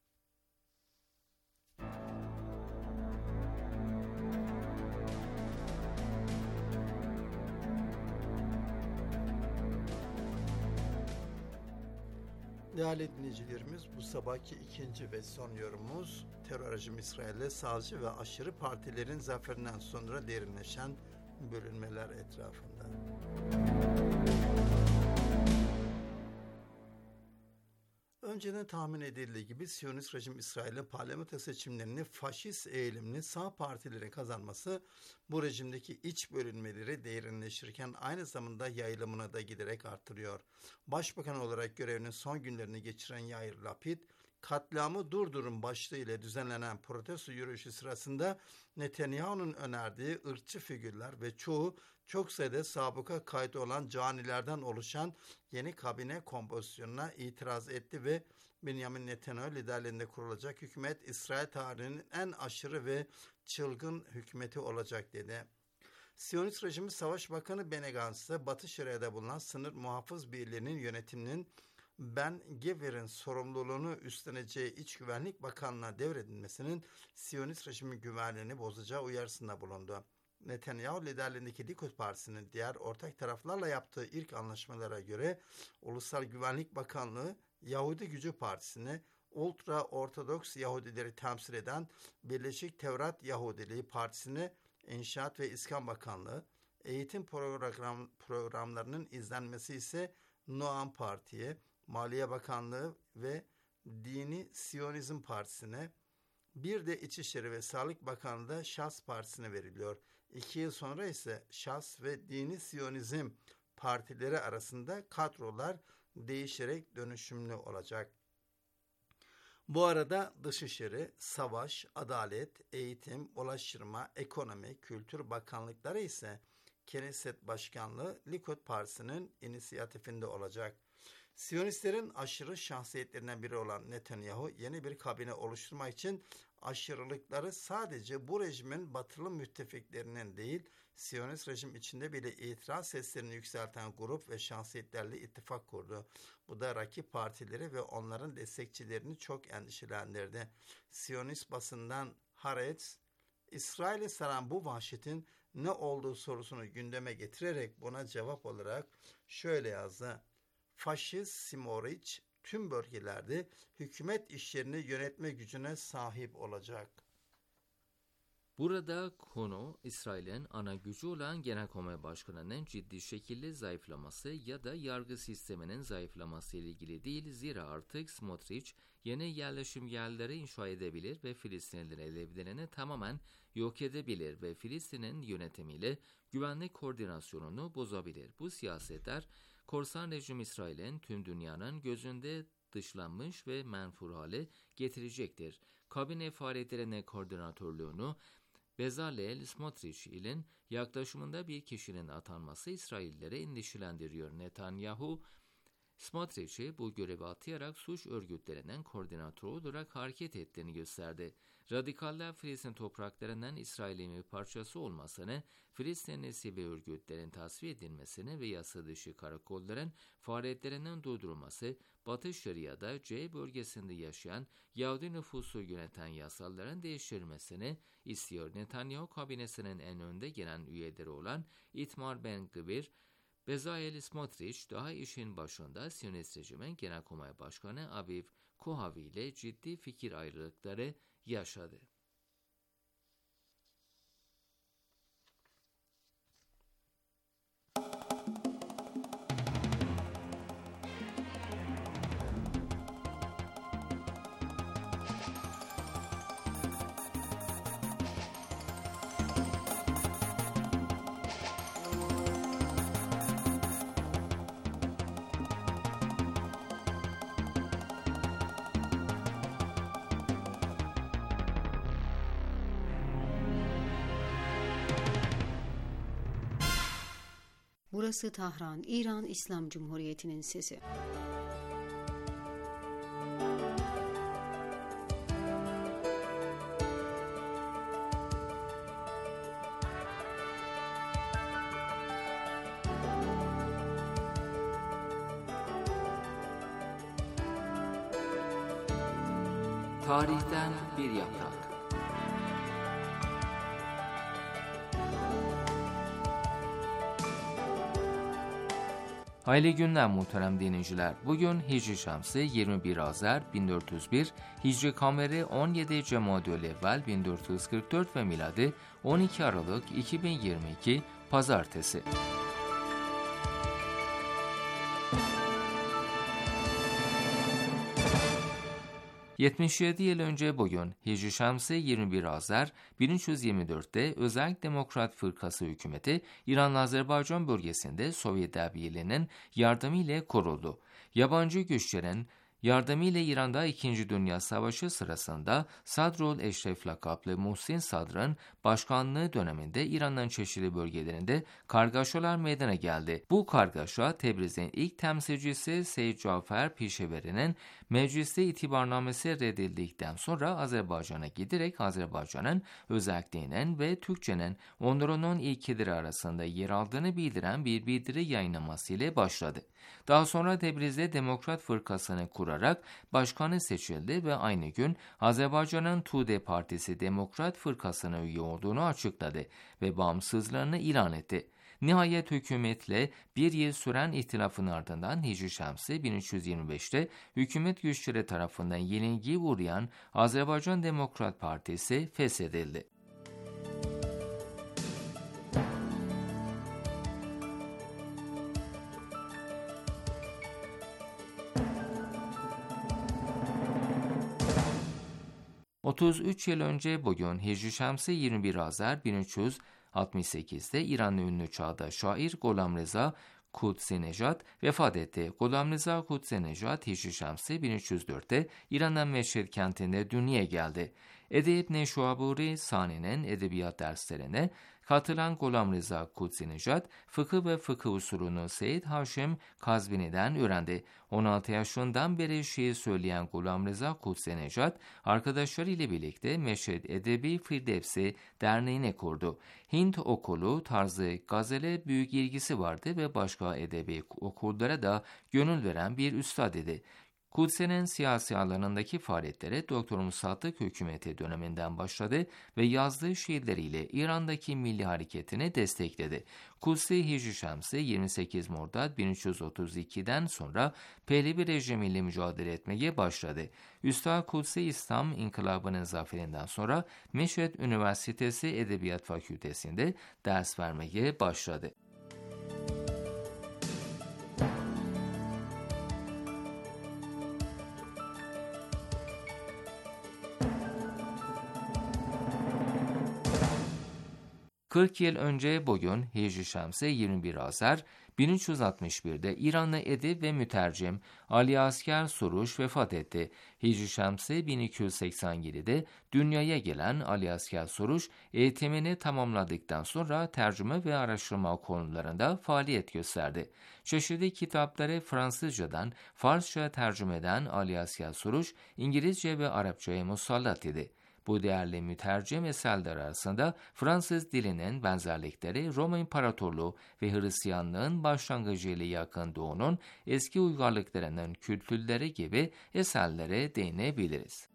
Değerli dinleyicilerimiz, bu sabahki ikinci ve son yorumumuz terör rejimi İsrail'de sağcı ve aşırı partilerin zaferinden sonra derinleşen bölünmeler etrafında. Önceden tahmin edildiği gibi Siyonist rejim İsrail'in parlamento seçimlerini faşist eğilimli sağ partilerin kazanması bu rejimdeki iç bölünmeleri derinleştirirken aynı zamanda yayılımını da giderek artırıyor. Başbakan olarak görevinin son günlerini geçiren Yair Lapid, katliamı durdurun başlığı ile düzenlenen protesto yürüyüşü sırasında Netanyahu'nun önerdiği ırkçı figürler ve çoğu çok sayıda sabıka kaydı olan canilerden oluşan yeni kabine kompozisyonuna itiraz etti ve Benjamin Netanyahu liderliğinde kurulacak hükümet İsrail tarihinin en aşırı ve çılgın hükümeti olacak dedi. Siyonist rejimi Savaş Bakanı Benny Gantz'ı Batı Şeria'da bulunan sınır muhafız birliğinin yönetiminin Ben Gvir'in sorumluluğunu üstleneceği İç Güvenlik Bakanlığı'na devredilmesinin Siyonist rejimin güvenliğini bozacağı uyarısında bulundu. Netanyahu liderliğindeki Likud Partisi'nin diğer ortak taraflarla yaptığı ilk anlaşmalara göre Ulusal Güvenlik Bakanlığı Yahudi Gücü Partisi'ni ultra ortodoks Yahudileri temsil eden Birleşik Tevrat Yahudiliği Partisi'ni İnşaat ve İskan Bakanlığı, eğitim program, programlarının izlenmesi ise Noam Parti'ye, Maliye Bakanlığı ve Dini Siyonizm Partisi'ne, bir de İçişleri ve Sağlık Bakanlığı da Şas Partisi'ne veriliyor. İki yıl sonra ise Şas ve Dini Siyonizm partileri arasında kadrolar değişerek dönüşümlü olacak. Bu arada Dışişleri, Savaş, Adalet, Eğitim, Ulaştırma, Ekonomi, Kültür Bakanlıkları ise Knesset Başkanlığı Likud Partisi'nin inisiyatifinde olacak. Siyonistlerin aşırı şahsiyetlerinden biri olan Netanyahu yeni bir kabine oluşturmak için aşırılıkları sadece bu rejimin batılı müttefiklerinin değil, Siyonist rejim içinde bile itiraz seslerini yükselten grup ve şahsiyetlerle ittifak kurdu. Bu da rakip partileri ve onların destekçilerini çok endişelendirdi. Siyonist basından Haaretz, İsrail'i saran bu vahşetin ne olduğu sorusunu gündeme getirerek buna cevap olarak şöyle yazdı. Faşist Smotrich tüm bölgelerde hükümet işlerini yönetme gücüne sahip olacak. Burada konu İsrail'in ana gücü olan Genelkurmay Başkanı'nın ciddi şekilde zayıflaması ya da yargı sisteminin zayıflaması ile ilgili değil. Zira artık Smotrich yeni yerleşim yerleri inşa edebilir ve Filistinlilerin evlerini tamamen yok edebilir ve Filistin'in yönetimiyle güvenlik koordinasyonunu bozabilir. Bu siyasetler korsan rejim İsrail'in tüm dünyanın gözünde dışlanmış ve menfur hale getirecektir. Kabine faaliyetlerine koordinatörlüğünü Bezalel Smotrich ilin yaklaşımında bir kişinin atanması İsraillilere endişelendiriyor. Netanyahu, Smotrich'i bu göreve atayarak suç örgütlerinin koordinatörü olarak hareket ettiğini gösterdi. Radikaller Filistin topraklarından İsrail'in bir parçası olmasını, Filistinli sivil örgütlerin tasfiye edilmesini ve yasa dışı karakolların faaliyetlerinin durdurulması, Batı Şeria'da C bölgesinde yaşayan Yahudi nüfusu yöneten yasaların değiştirilmesini istiyor. Netanyahu kabinesinin en önde gelen üyeleri olan Itamar Ben-Gvir, Bezalel Smotrich daha işin başında Siyonist rejimin Genelkurmay Başkanı Aviv Kohavi ile ciddi fikir ayrılıkları yaşadı. Burası Tahran, İran İslam Cumhuriyeti'nin sesi. Tarihten bir yaprak. Hayırlı günler muhterem dinleyiciler. Bugün Hicri Şemsi yirmi bir Azer bin dört yüz bir, Hicri Kameri on yedi Cemadülevvel bin dört yüz kırk dört ve miladi on iki Aralık iki bin yirmi iki Pazartesi. yetmiş yedi yıl önce bugün Hicri Şemsi yirmi bir Azer bin üç yüz yirmi dörtte Özel Demokrat Fırkası hükümeti İran'la Azerbaycan bölgesinde Sovyetler Birliği'nin yardımıyla kuruldu. Yabancı güçlerin yardımıyla İran'da İkinci Dünya Savaşı sırasında Sadrul Eşref lakaplı Muhsin Sadr'ın başkanlığı döneminde İran'ın çeşitli bölgelerinde kargaşalar meydana geldi. Bu kargaşa Tebriz'in ilk temsilcisi Seyyid Cafer Pişeveri'nin mecliste itibarnamesi reddedildikten sonra Azerbaycan'a giderek Azerbaycan'ın özelliğinin ve Türkçenin onurunun ilkeleri arasında yer aldığını bildiren bir bildiri yayınlaması ile başladı. Daha sonra Tebriz'de Demokrat Fırkası'nı kurarak başkanı seçildi ve aynı gün Azerbaycan'ın Tude Partisi Demokrat Fırkası'na üye olduğunu açıkladı ve bağımsızlığını ilan etti. Nihayet hükümetle bir yıl süren ihtilafın ardından Hicri Şemsi bin üç yüz yirmi beşte hükümet güçleri tarafından yenilgiye uğrayan Azerbaycan Demokrat Partisi feshedildi. otuz üç yıl önce bugün Hicri Şemsi yirmi bir Azer bin üç yüz altmış sekizde İranlı ünlü çağdaş şair Golam Reza Kutsinejad vefat etti. Golam Reza Kutsinejad Hicri Şemsi bin üç yüz dörtte İran'ın Meşhed kentinde dünyaya geldi. Edeb Neşuaburi Sani'nin edebiyat derslerine katılan Golam Reza Kutsinejad, fıkıh ve fıkıh usulünü Seyyid Haşim Kazvini'den öğrendi. on altı yaşından beri şiir söyleyen Golam Reza Kutsinejad, arkadaşları ile birlikte Meşhed Edebi Firdevsi Derneği'ni kurdu. Hint okulu tarzı gazele büyük ilgisi vardı ve başka edebi okullara da gönül veren bir üstad idi. Kutsen'in siyasi alanındaki faaliyetlere Doktor Musattık hükümeti döneminden başladı ve yazdığı şiirleriyle İran'daki milli hareketini destekledi. Kutsi Hicri Şemsi yirmi sekiz Mordad bin üç yüz otuz iki'den sonra Pehlevi rejimiyle mücadele etmeye başladı. Üstad Kutsi İslam İnkılabı'nın zaferinden sonra Meşhed Üniversitesi Edebiyat Fakültesi'nde ders vermeye başladı. kırk yıl önce bugün Hicri Şemsi yirmi bir Azer bin üç yüz altmış bir'de İranlı edip ve mütercim Ali Asgar Suruş vefat etti. Hicri Şemsi bin iki yüz seksen yedi'de dünyaya gelen Ali Asgar Suruş eğitimini tamamladıktan sonra tercüme ve araştırma konularında faaliyet gösterdi. Çeşitli kitapları Fransızcadan Farsça tercüme eden Ali Asgar Suruş İngilizce ve Arapçaya musallat idi. Bu değerli mütercim eserler arasında Fransız dilinin benzerlikleri Roma İmparatorluğu ve Hristiyanlığın başlangıcı ile Yakın Doğu'nun eski uygarlıklarının kültürleri gibi eserlere değinebiliriz.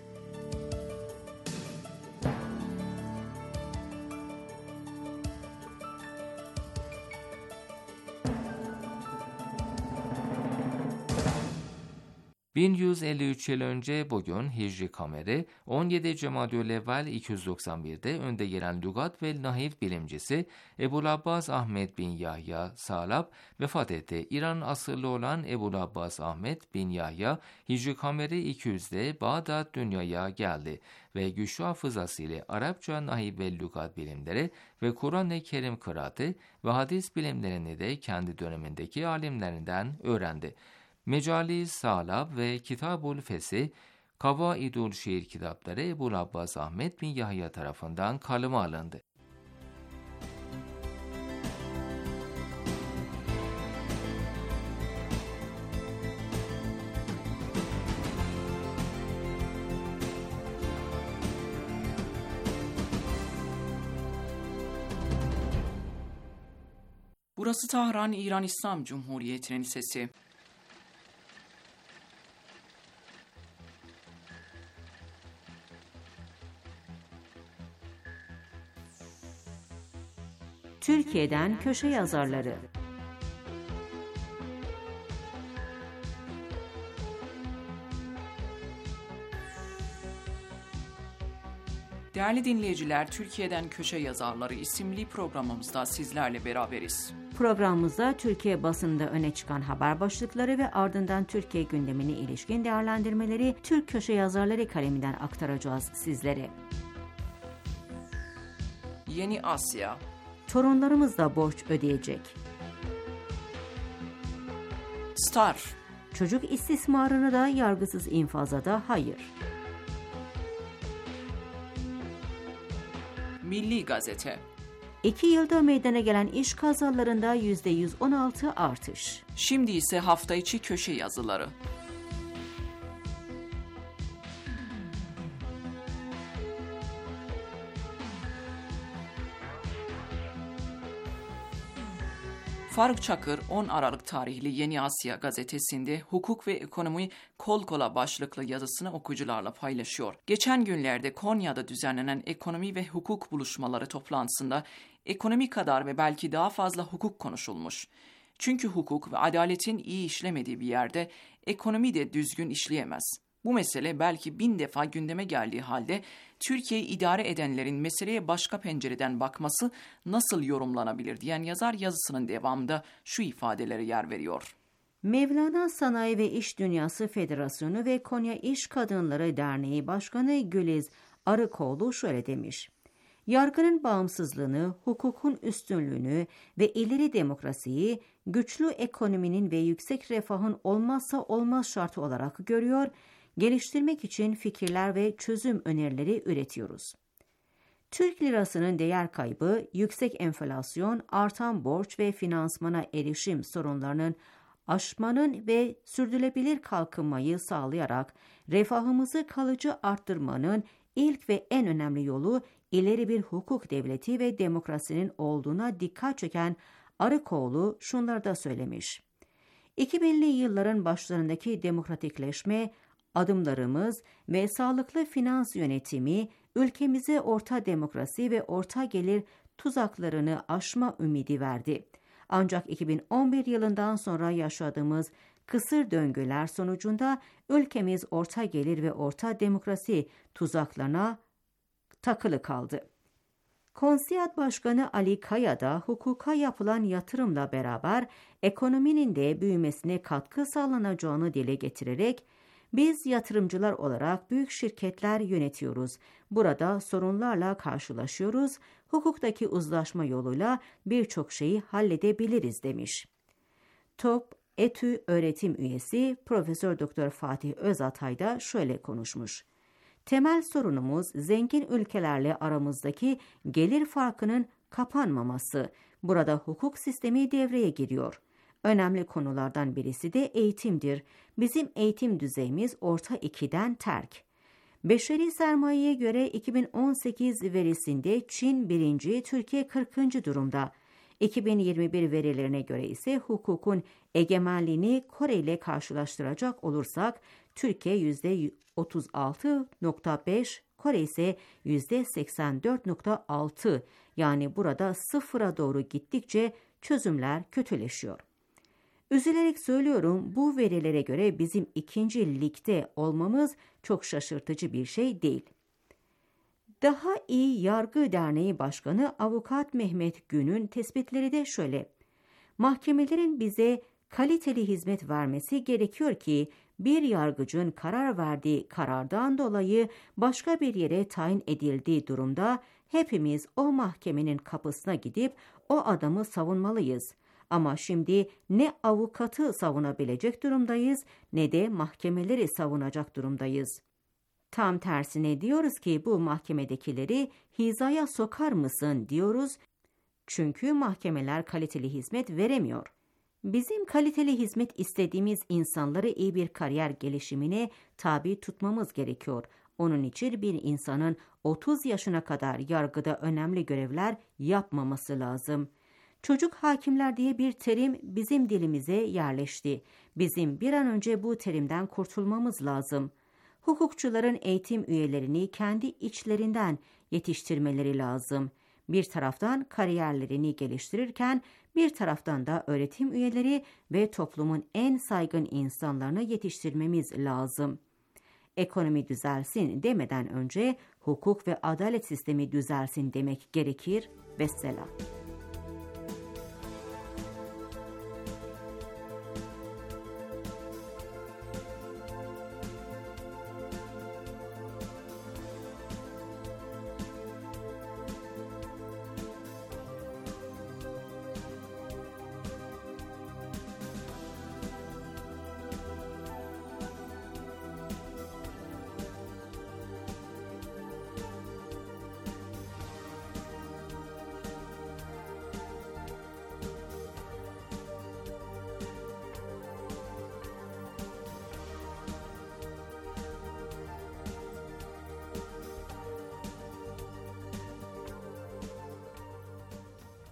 bin yüz elli üç yıl önce bugün Hicri Kameri on yedi Cemadülevvel iki yüz doksan bir'de önde gelen lügat ve nahiv bilimcisi Ebu'l-Abbas Ahmet bin Yahya Salab vefat etti. İran asıllı olan Ebu'l-Abbas Ahmet bin Yahya Hicri Kameri iki yüz'de Bağdat dünyaya geldi ve güçlü hafızası ile Arapça nahiv ve lügat bilimleri ve Kur'an-ı Kerim kıraatı ve hadis bilimlerini de kendi dönemindeki alimlerinden öğrendi. Mecali Salab ve Kitabul Fesih, Kavaidul Şiir kitapları Ebu'l-Abbas Ahmet bin Yahya tarafından kalıma alındı. Burası Tahran, İran İslam Cumhuriyeti'nin sesi. Türkiye'den köşe yazarları. Değerli dinleyiciler, Türkiye'den Köşe Yazarları isimli programımızda sizlerle beraberiz. Programımızda Türkiye basınında öne çıkan haber başlıkları ve ardından Türkiye gündemine ilişkin değerlendirmeleri Türk Köşe Yazarları kaleminden aktaracağız sizlere. Yeni Asya. Torunlarımız da borç ödeyecek. Star. Çocuk istismarını da yargısız infaza da hayır. Milli Gazete. İki yılda meydana gelen iş kazalarında yüzde yüz on altı artış. Şimdi ise hafta içi köşe yazıları. Faruk Çakır on Aralık tarihli Yeni Asya gazetesinde hukuk ve ekonomi kol kola başlıklı yazısını okuyucularla paylaşıyor. Geçen günlerde Konya'da düzenlenen ekonomi ve hukuk buluşmaları toplantısında ekonomi kadar ve belki daha fazla hukuk konuşulmuş. Çünkü hukuk ve adaletin iyi işlemediği bir yerde ekonomi de düzgün işleyemez. Bu mesele belki bin defa gündeme geldiği halde Türkiye'yi idare edenlerin meseleye başka pencereden bakması nasıl yorumlanabilir diyen yazar yazısının devamında şu ifadelere yer veriyor. Mevlana Sanayi ve İş Dünyası Federasyonu ve Konya İş Kadınları Derneği Başkanı Güliz Arıkoğlu şöyle demiş. Yargının bağımsızlığını, hukukun üstünlüğünü ve ileri demokrasiyi güçlü ekonominin ve yüksek refahın olmazsa olmaz şartı olarak görüyor, geliştirmek için fikirler ve çözüm önerileri üretiyoruz. Türk lirasının değer kaybı, yüksek enflasyon, artan borç ve finansmana erişim sorunlarının aşmanın ve sürdürülebilir kalkınmayı sağlayarak refahımızı kalıcı arttırmanın ilk ve en önemli yolu ileri bir hukuk devleti ve demokrasinin olduğuna dikkat çeken Arıkoğlu şunları da söylemiş. iki binli yılların başlarındaki demokratikleşme adımlarımız ve sağlıklı finans yönetimi ülkemize orta demokrasi ve orta gelir tuzaklarını aşma ümidi verdi. Ancak iki bin on bir yılından sonra yaşadığımız kısır döngüler sonucunda ülkemiz orta gelir ve orta demokrasi tuzaklarına takılı kaldı. Konsiyat Başkanı Ali Kaya da hukuka yapılan yatırımla beraber ekonominin de büyümesine katkı sağlanacağını dile getirerek biz yatırımcılar olarak büyük şirketler yönetiyoruz. Burada sorunlarla karşılaşıyoruz. Hukuktaki uzlaşma yoluyla birçok şeyi halledebiliriz demiş. TOP ETÜ öğretim üyesi Profesör Doktor Fatih Özatay da şöyle konuşmuş. Temel sorunumuz zengin ülkelerle aramızdaki gelir farkının kapanmaması. Burada hukuk sistemi devreye giriyor. Önemli konulardan birisi de eğitimdir. Bizim eğitim düzeyimiz orta ikiden terk. Beşeri sermayeye göre iki bin on sekiz verisinde Çin birinci, Türkiye kırkıncı durumda. iki bin yirmi bir verilerine göre ise hukukun egemenliğini Kore ile karşılaştıracak olursak Türkiye yüzde otuz altı nokta beş, Kore ise yüzde seksen dört nokta altı. Yani burada sıfıra doğru gittikçe çözümler kötüleşiyor. Üzülerek söylüyorum, bu verilere göre bizim ikinci ligde olmamız çok şaşırtıcı bir şey değil. Daha İyi Yargı Derneği Başkanı Avukat Mehmet Gün'ün tespitleri de şöyle. Mahkemelerin bize kaliteli hizmet vermesi gerekiyor ki bir yargıcın karar verdiği karardan dolayı başka bir yere tayin edildiği durumda hepimiz o mahkemenin kapısına gidip o adamı savunmalıyız. Ama şimdi ne avukatı savunabilecek durumdayız ne de mahkemeleri savunacak durumdayız. Tam tersine diyoruz ki bu mahkemedekileri hizaya sokar mısın diyoruz. Çünkü mahkemeler kaliteli hizmet veremiyor. Bizim kaliteli hizmet istediğimiz insanları iyi bir kariyer gelişimine tabi tutmamız gerekiyor. Onun için bir insanın otuz yaşına kadar yargıda önemli görevler yapmaması lazım. Çocuk hakimler diye bir terim bizim dilimize yerleşti. Bizim bir an önce bu terimden kurtulmamız lazım. Hukukçuların eğitim üyelerini kendi içlerinden yetiştirmeleri lazım. Bir taraftan kariyerlerini geliştirirken bir taraftan da öğretim üyeleri ve toplumun en saygın insanlarını yetiştirmemiz lazım. Ekonomi düzelsin demeden önce hukuk ve adalet sistemi düzelsin demek gerekir. Vesselam.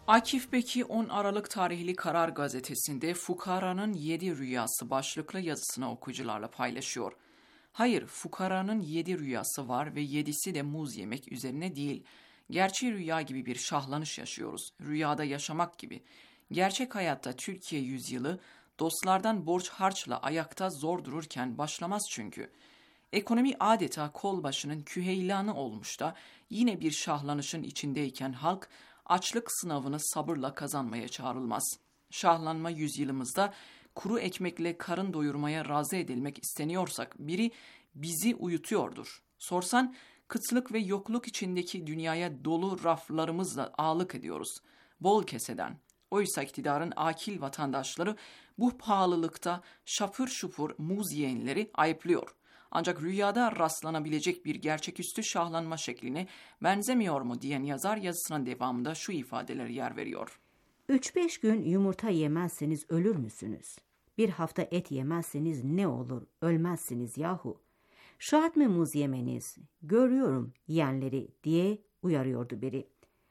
Akif Beki on Aralık tarihli Karar Gazetesi'nde Fukaranın Yedi Rüyası başlıklı yazısını okuyucularla paylaşıyor. Hayır, fukaranın yedi rüyası var ve yedisi de muz yemek üzerine değil. Gerçi rüya gibi bir şahlanış yaşıyoruz. Rüyada yaşamak gibi. Gerçek hayatta Türkiye yüzyılı dostlardan borç harçla ayakta zor dururken başlamaz çünkü. Ekonomi adeta kol başının küheylanı olmuş da yine bir şahlanışın içindeyken halk açlık sınavını sabırla kazanmaya çağrılmaz. Şahlanma yüzyılımızda kuru ekmekle karın doyurmaya razı edilmek isteniyorsak biri bizi uyutuyordur. Sorsan kıtlık ve yokluk içindeki dünyaya dolu raflarımızla ağalık ediyoruz. Bol keseden. Oysa iktidarın akil vatandaşları bu pahalılıkta şapur şupur muz yiyenleri ayıplıyor. Ancak rüyada rastlanabilecek bir gerçeküstü şahlanma şekline benzemiyor mu diyen yazar yazısının devamında şu ifadeleri yer veriyor. Üç beş gün yumurta yemezseniz ölür müsünüz? Bir hafta et yemezseniz ne olur? Ölmezsiniz yahu. Şart mı muz yemeniz? Görüyorum yiyenleri diye uyarıyordu biri.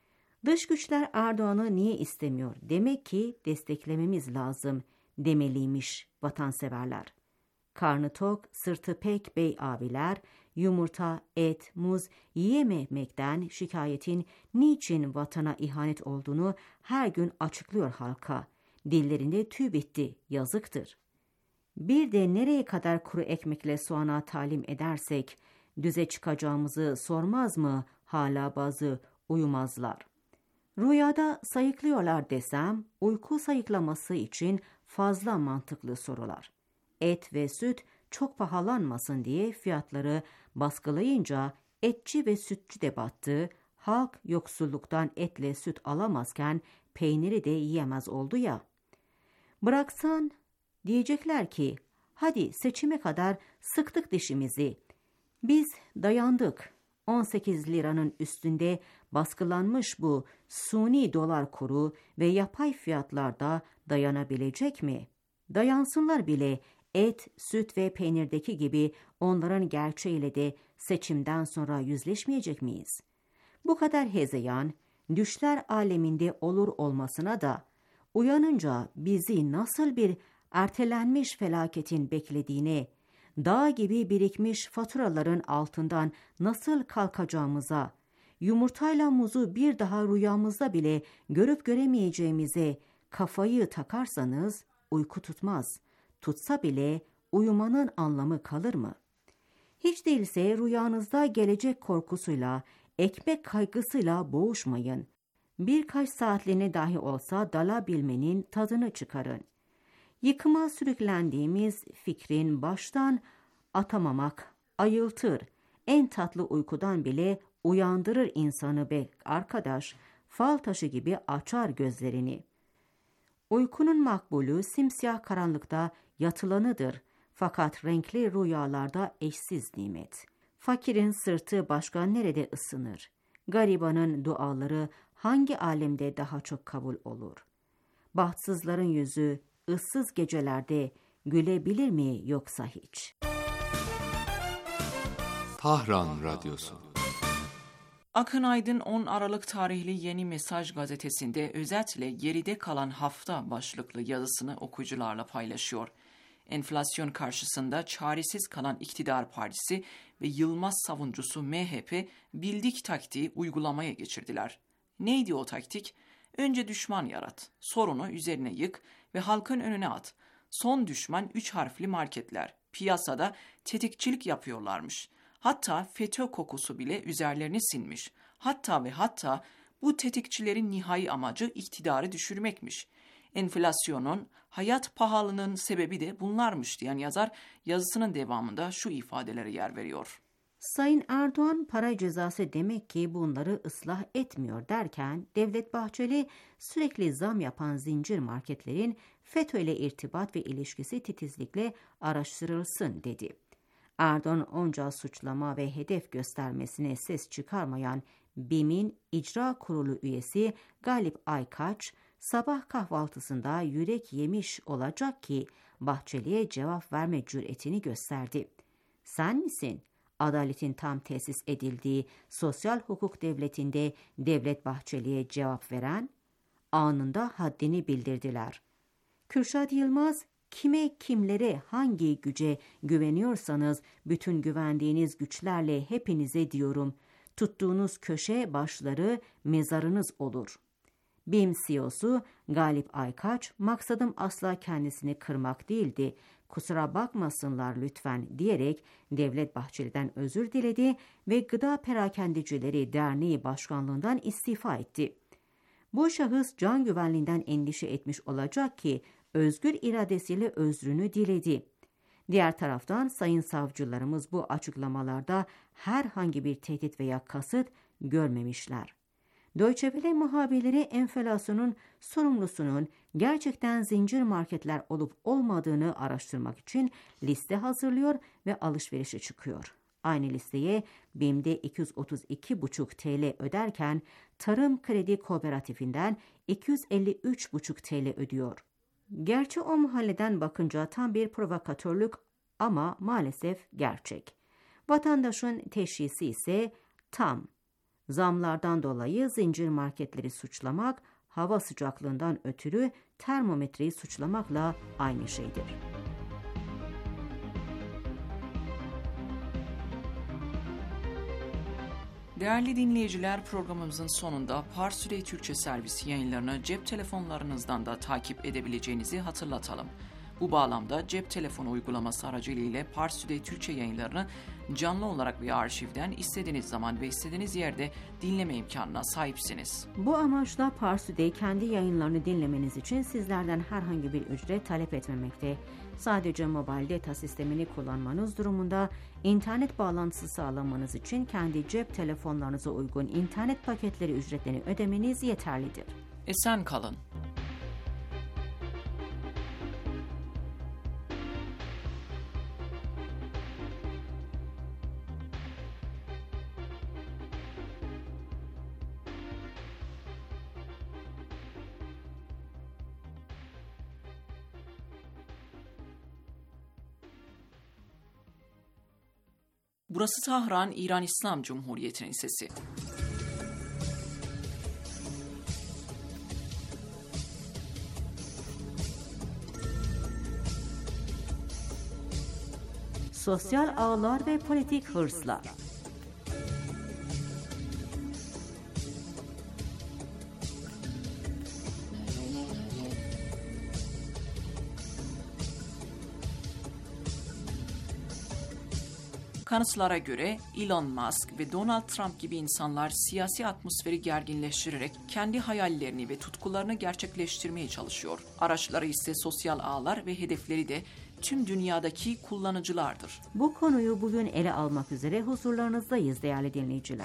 Dış güçler Erdoğan'ı niye istemiyor? Demek ki desteklememiz lazım demeliymiş vatanseverler. Karnı tok, sırtı pek bey abiler, yumurta, et, muz yiyememekten şikayetin niçin vatana ihanet olduğunu her gün açıklıyor halka. Dillerinde tüy bitti, yazıktır. Bir de nereye kadar kuru ekmekle soğana talim edersek, düze çıkacağımızı sormaz mı hala bazı uyumazlar? Rüyada sayıklıyorlar desem, uyku sayıklaması için fazla mantıklı sorular. Et ve süt çok pahalanmasın diye fiyatları baskılayınca etçi ve sütçü de battı, halk yoksulluktan etle süt alamazken peyniri de yiyemez oldu ya. Bıraksan diyecekler ki, hadi seçime kadar sıktık dişimizi. Biz dayandık. on sekiz liranın üstünde baskılanmış bu suni dolar kuru ve yapay fiyatlarda dayanabilecek mi? Dayansınlar bile, et, süt ve peynirdeki gibi onların gerçeğiyle de seçimden sonra yüzleşmeyecek miyiz? Bu kadar hezeyan, düşler aleminde olur olmasına da uyanınca bizi nasıl bir ertelenmiş felaketin beklediğine, dağ gibi birikmiş faturaların altından nasıl kalkacağımıza, yumurtayla muzu bir daha rüyamızda bile görüp göremeyeceğimize kafayı takarsanız uyku tutmaz. Tutsa bile uyumanın anlamı kalır mı? Hiç değilse rüyanızda gelecek korkusuyla, ekmek kaygısıyla boğuşmayın. Birkaç saatliğine dahi olsa dalabilmenin tadını çıkarın. Yıkıma sürüklendiğimiz fikrin baştan atamamak ayıltır. En tatlı uykudan bile uyandırır insanı be arkadaş, fal taşı gibi açar gözlerini. Uykunun makbulü simsiyah karanlıkta yatılanıdır. Fakat renkli rüyalarda eşsiz nimet. Fakirin sırtı başka nerede ısınır? Garibanın duaları hangi alemde daha çok kabul olur? Bahtsızların yüzü ıssız gecelerde gülebilir mi yoksa hiç? Tahran Radyosu. Akın Aydın on Aralık tarihli Yeni Mesaj gazetesinde özetle geride kalan hafta başlıklı yazısını okuyucularla paylaşıyor. Enflasyon karşısında çaresiz kalan iktidar partisi ve Yılmaz savuncusu M H P bildik taktiği uygulamaya geçirdiler. Neydi o taktik? Önce düşman yarat, sorunu üzerine yık ve halkın önüne at. Son düşman üç harfli marketler. Piyasada tetikçilik yapıyorlarmış. Hatta FETÖ kokusu bile üzerlerine sinmiş. Hatta ve hatta bu tetikçilerin nihai amacı iktidarı düşürmekmiş. Enflasyonun, hayat pahalılığının sebebi de bunlarmış diyen yazar yazısının devamında şu ifadelere yer veriyor. Sayın Erdoğan para cezası demek ki bunları ıslah etmiyor derken Devlet Bahçeli sürekli zam yapan zincir marketlerin FETÖ ile irtibat ve ilişkisi titizlikle araştırılsın dedi. Erdoğan onca suçlama ve hedef göstermesine ses çıkarmayan BİM'in icra kurulu üyesi Galip Aykaç sabah kahvaltısında yürek yemiş olacak ki Bahçeli'ye cevap verme cüretini gösterdi. Sen misin? Adaletin tam tesis edildiği sosyal hukuk devletinde Devlet Bahçeli'ye cevap veren? anında haddini bildirdiler. Kürşad Yılmaz, kime kimlere hangi güce güveniyorsanız bütün güvendiğiniz güçlerle hepinize diyorum, tuttuğunuz köşe başları mezarınız olur. BİM C E O'su Galip Aykaç, maksadım asla kendisini kırmak değildi, kusura bakmasınlar lütfen diyerek Devlet Bahçeli'den özür diledi ve Gıda Perakendecileri Derneği Başkanlığından istifa etti. Bu şahıs can güvenliğinden endişe etmiş olacak ki özgür iradesiyle özrünü diledi. Diğer taraftan sayın savcılarımız bu açıklamalarda herhangi bir tehdit veya kasıt görmemişler. Deutsche Welle muhabirleri enflasyonun sorumlusunun gerçekten zincir marketler olup olmadığını araştırmak için liste hazırlıyor ve alışverişe çıkıyor. Aynı listeye BİM'de iki yüz otuz iki buçuk TL öderken Tarım Kredi Kooperatifinden iki yüz elli üç buçuk TL ödüyor. Gerçi o mahalleden bakınca tam bir provokatörlük ama maalesef gerçek. Vatandaşın teşhisi ise tam. Zamlardan dolayı zincir marketleri suçlamak, hava sıcaklığından ötürü termometreyi suçlamakla aynı şeydir. Değerli dinleyiciler, programımızın sonunda Pars Today Türkçe servisi yayınlarını cep telefonlarınızdan da takip edebileceğinizi hatırlatalım. Bu bağlamda cep telefonu uygulaması aracılığıyla Pars Today Türkçe yayınlarını canlı olarak veya arşivden istediğiniz zaman ve istediğiniz yerde dinleme imkanına sahipsiniz. Bu amaçla Pars Today kendi yayınlarını dinlemeniz için sizlerden herhangi bir ücret talep etmemekte. Sadece mobil data sistemini kullanmanız durumunda internet bağlantısı sağlamanız için kendi cep telefonlarınıza uygun internet paketleri ücretlerini ödemeniz yeterlidir. Esen kalın. Burası Tahran, İran İslam Cumhuriyeti'nin sesi. Sosyal ağlar ve politik hırslar. Kanıtlara göre Elon Musk ve Donald Trump gibi insanlar siyasi atmosferi gerginleştirerek kendi hayallerini ve tutkularını gerçekleştirmeye çalışıyor. Araçları ise sosyal ağlar ve hedefleri de tüm dünyadaki kullanıcılardır. Bu konuyu bugün ele almak üzere huzurlarınızdayız değerli dinleyiciler.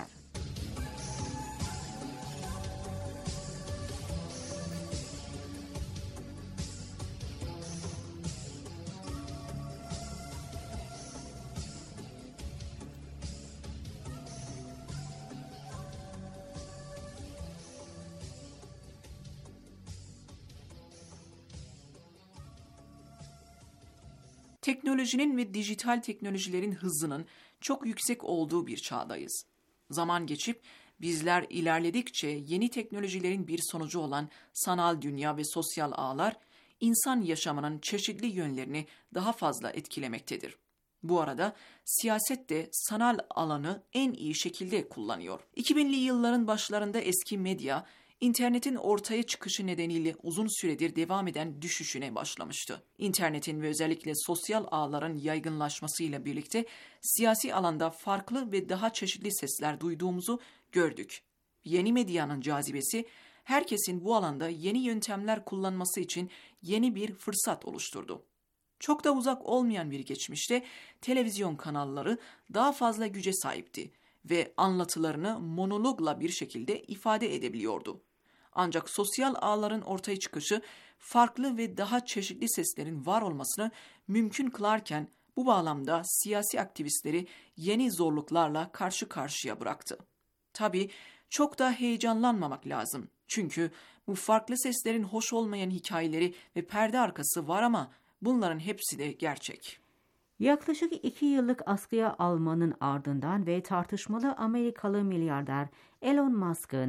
Teknolojinin ve dijital teknolojilerin hızının çok yüksek olduğu bir çağdayız. Zaman geçip bizler ilerledikçe yeni teknolojilerin bir sonucu olan sanal dünya ve sosyal ağlar insan yaşamının çeşitli yönlerini daha fazla etkilemektedir. Bu arada siyaset de sanal alanı en iyi şekilde kullanıyor. iki binli yılların başlarında eski medya, İnternetin ortaya çıkışı nedeniyle uzun süredir devam eden düşüşüne başlamıştı. İnternetin ve özellikle sosyal ağların yaygınlaşmasıyla birlikte siyasi alanda farklı ve daha çeşitli sesler duyduğumuzu gördük. Yeni medyanın cazibesi herkesin bu alanda yeni yöntemler kullanması için yeni bir fırsat oluşturdu. Çok da uzak olmayan bir geçmişte televizyon kanalları daha fazla güce sahipti ve anlatılarını monologla bir şekilde ifade edebiliyordu. Ancak sosyal ağların ortaya çıkışı farklı ve daha çeşitli seslerin var olmasını mümkün kılarken bu bağlamda siyasi aktivistleri yeni zorluklarla karşı karşıya bıraktı. Tabii çok da heyecanlanmamak lazım. Çünkü bu farklı seslerin hoş olmayan hikayeleri ve perde arkası var ama bunların hepsi de gerçek. Yaklaşık iki yıllık askıya almanın ardından ve tartışmalı Amerikalı milyarder Elon Musk'ın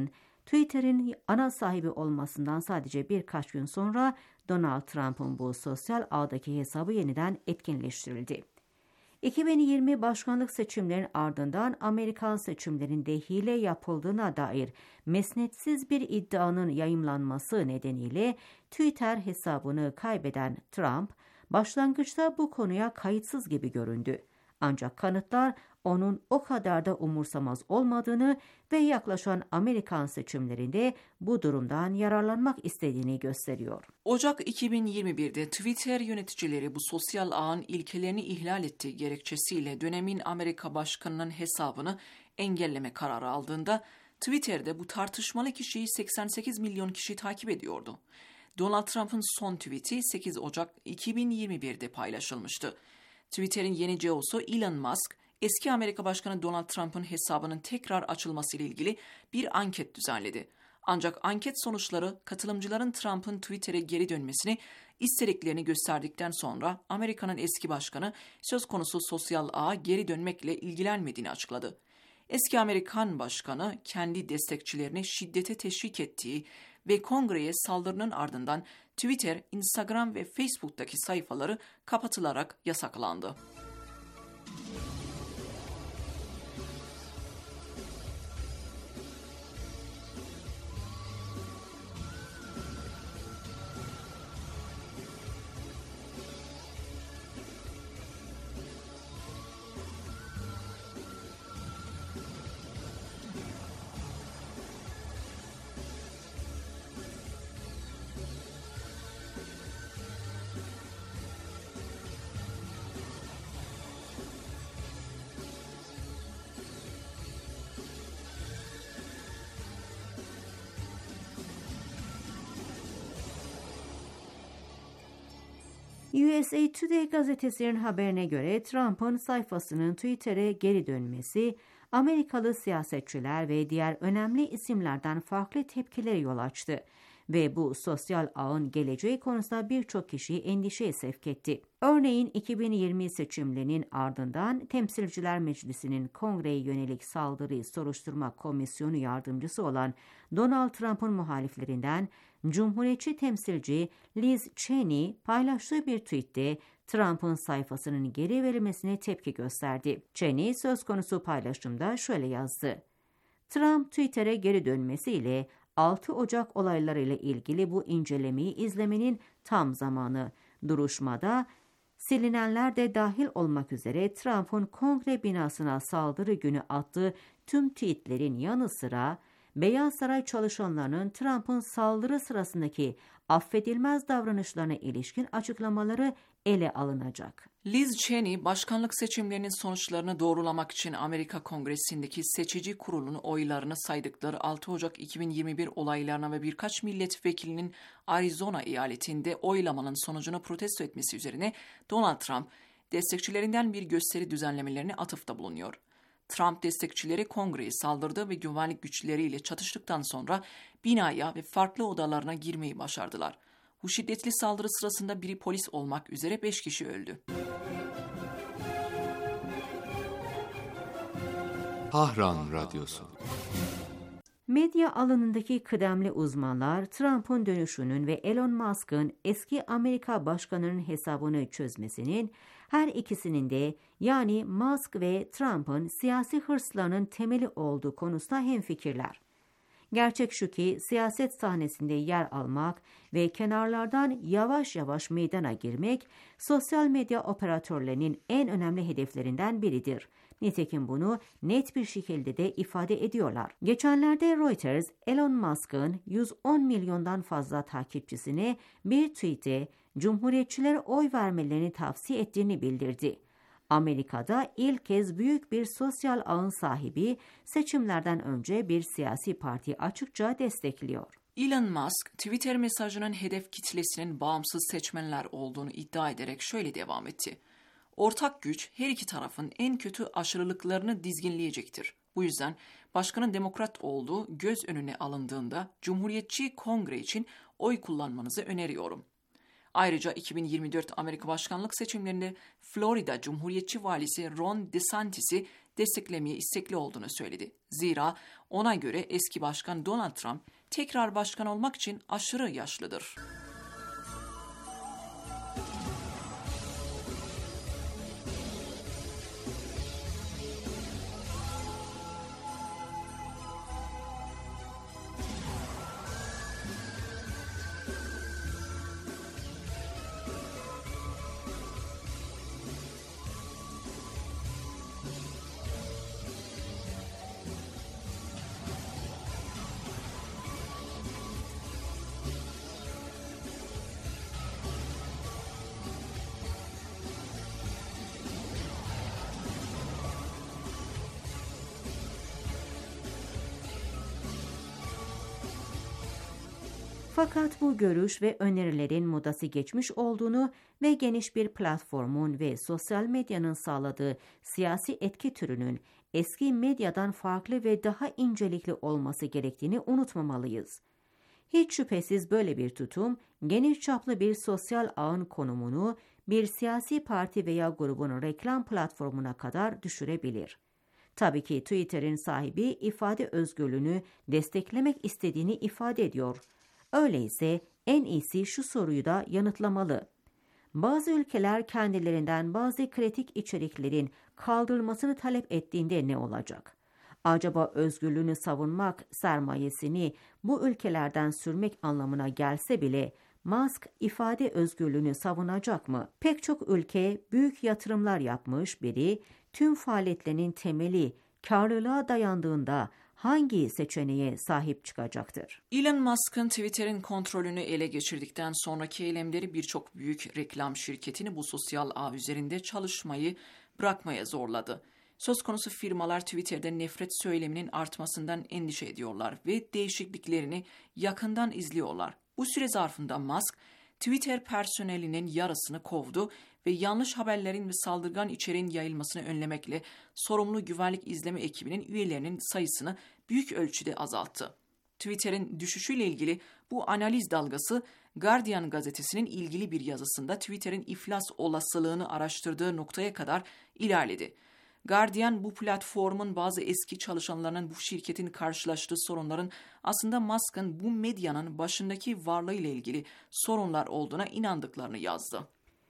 Twitter'in ana sahibi olmasından sadece birkaç gün sonra Donald Trump'ın bu sosyal ağdaki hesabı yeniden etkinleştirildi. iki bin yirmi başkanlık seçimlerinin ardından Amerikan seçimlerinde hile yapıldığına dair mesnetsiz bir iddianın yayımlanması nedeniyle Twitter hesabını kaybeden Trump, başlangıçta bu konuya kayıtsız gibi göründü. Ancak kanıtlar onun o kadar da umursamaz olmadığını ve yaklaşan Amerikan seçimlerinde bu durumdan yararlanmak istediğini gösteriyor. Ocak iki bin yirmi birde Twitter yöneticileri bu sosyal ağın ilkelerini ihlal ettiği gerekçesiyle dönemin Amerika Başkanı'nın hesabını engelleme kararı aldığında Twitter'de bu tartışmalı kişiyi seksen sekiz milyon kişi takip ediyordu. Donald Trump'ın son tweet'i sekiz Ocak iki bin yirmi birde paylaşılmıştı. Twitter'in yeni C E O'su Elon Musk, eski Amerika Başkanı Donald Trump'ın hesabının tekrar açılması ile ilgili bir anket düzenledi. Ancak anket sonuçları katılımcıların Trump'ın Twitter'e geri dönmesini istediklerini gösterdikten sonra Amerika'nın eski başkanı söz konusu sosyal ağa geri dönmekle ilgilenmediğini açıkladı. Eski Amerikan başkanı kendi destekçilerini şiddete teşvik ettiği ve kongreye saldırının ardından Twitter, Instagram ve Facebook'taki sayfaları kapatılarak yasaklandı. U S A Today gazetesinin haberine göre Trump'ın sayfasının Twitter'e geri dönmesi, Amerikalı siyasetçiler ve diğer önemli isimlerden farklı tepkilere yol açtı ve bu sosyal ağın geleceği konusunda birçok kişiyi endişeye sevk etti. Örneğin iki bin yirmi seçimlerinin ardından Temsilciler Meclisi'nin kongreye yönelik saldırıyı soruşturma komisyonu yardımcısı olan Donald Trump'ın muhaliflerinden Cumhuriyetçi temsilci Liz Cheney paylaştığı bir tweette Trump'ın sayfasının geri verilmesine tepki gösterdi. Cheney söz konusu paylaşımda şöyle yazdı: Trump Twitter'e geri dönmesiyle altı Ocak olaylarıyla ilgili bu incelemeyi izlemenin tam zamanı. Duruşmada silinenler de dahil olmak üzere Trump'ın kongre binasına saldırı günü attığı tüm tweetlerin yanı sıra Beyaz Saray çalışanlarının Trump'ın saldırı sırasındaki affedilmez davranışlarına ilişkin açıklamaları ele alınacak. Liz Cheney, başkanlık seçimlerinin sonuçlarını doğrulamak için Amerika Kongresi'ndeki seçici kurulun oylarını saydıkları altı Ocak iki bin yirmi bir olaylarına ve birkaç milletvekilinin Arizona eyaletinde oylamanın sonucunu protesto etmesi üzerine Donald Trump, destekçilerinden bir gösteri düzenlemelerine atıfta bulunuyor. Trump destekçileri kongreye saldırdı ve güvenlik güçleriyle çatıştıktan sonra binaya ve farklı odalarına girmeyi başardılar. Bu şiddetli saldırı sırasında biri polis olmak üzere beş kişi öldü. Tahran Radyosu. Medya alanındaki kıdemli uzmanlar Trump'ın dönüşünün ve Elon Musk'ın eski Amerika Başkanı'nın hesabını çözmesinin her ikisinin de yani Musk ve Trump'ın siyasi hırslarının temeli olduğu konusunda hemfikirler. Gerçek şu ki siyaset sahnesinde yer almak ve kenarlardan yavaş yavaş meydana girmek sosyal medya operatörlerinin en önemli hedeflerinden biridir. Nitekim bunu net bir şekilde de ifade ediyorlar. Geçenlerde Reuters, Elon Musk'ın yüz on milyondan fazla takipçisine bir tweet'e Cumhuriyetçilere oy vermelerini tavsiye ettiğini bildirdi. Amerika'da ilk kez büyük bir sosyal ağın sahibi seçimlerden önce bir siyasi partiyi açıkça destekliyor. Elon Musk, Twitter mesajının hedef kitlesinin bağımsız seçmenler olduğunu iddia ederek şöyle devam etti. Ortak güç her iki tarafın en kötü aşırılıklarını dizginleyecektir. Bu yüzden başkanın demokrat olduğu göz önüne alındığında Cumhuriyetçi Kongre için oy kullanmanızı öneriyorum. Ayrıca iki bin yirmi dört Amerika başkanlık seçimlerinde Florida Cumhuriyetçi valisi Ron DeSantis'i desteklemeye istekli olduğunu söyledi. Zira ona göre eski başkan Donald Trump tekrar başkan olmak için aşırı yaşlıdır. Fakat bu görüş ve önerilerin modası geçmiş olduğunu ve geniş bir platformun ve sosyal medyanın sağladığı siyasi etki türünün eski medyadan farklı ve daha incelikli olması gerektiğini unutmamalıyız. Hiç şüphesiz böyle bir tutum, geniş çaplı bir sosyal ağın konumunu bir siyasi parti veya grubun reklam platformuna kadar düşürebilir. Tabii ki Twitter'in sahibi ifade özgürlüğünü desteklemek istediğini ifade ediyor. Öyleyse en iyisi şu soruyu da yanıtlamalı. Bazı ülkeler kendilerinden bazı kritik içeriklerin kaldırılmasını talep ettiğinde ne olacak? Acaba özgürlüğünü savunmak sermayesini bu ülkelerden sürmek anlamına gelse bile Musk ifade özgürlüğünü savunacak mı? Pek çok ülke büyük yatırımlar yapmış biri tüm faaliyetlerinin temeli karlılığa dayandığında hangi seçeneğe sahip çıkacaktır? Elon Musk'ın Twitter'in kontrolünü ele geçirdikten sonraki eylemleri birçok büyük reklam şirketini bu sosyal ağ üzerinde çalışmayı bırakmaya zorladı. Söz konusu firmalar Twitter'de nefret söyleminin artmasından endişe ediyorlar ve değişikliklerini yakından izliyorlar. Bu süre zarfında Musk, Twitter personelinin yarısını kovdu ve yanlış haberlerin ve saldırgan içeriğin yayılmasını önlemekle sorumlu güvenlik izleme ekibinin üyelerinin sayısını büyük ölçüde azalttı. Twitter'in düşüşüyle ilgili bu analiz dalgası Guardian gazetesinin ilgili bir yazısında Twitter'in iflas olasılığını araştırdığı noktaya kadar ilerledi. Guardian, bu platformun bazı eski çalışanlarının bu şirketin karşılaştığı sorunların aslında Musk'ın bu medyanın başındaki varlığıyla ilgili sorunlar olduğuna inandıklarını yazdı.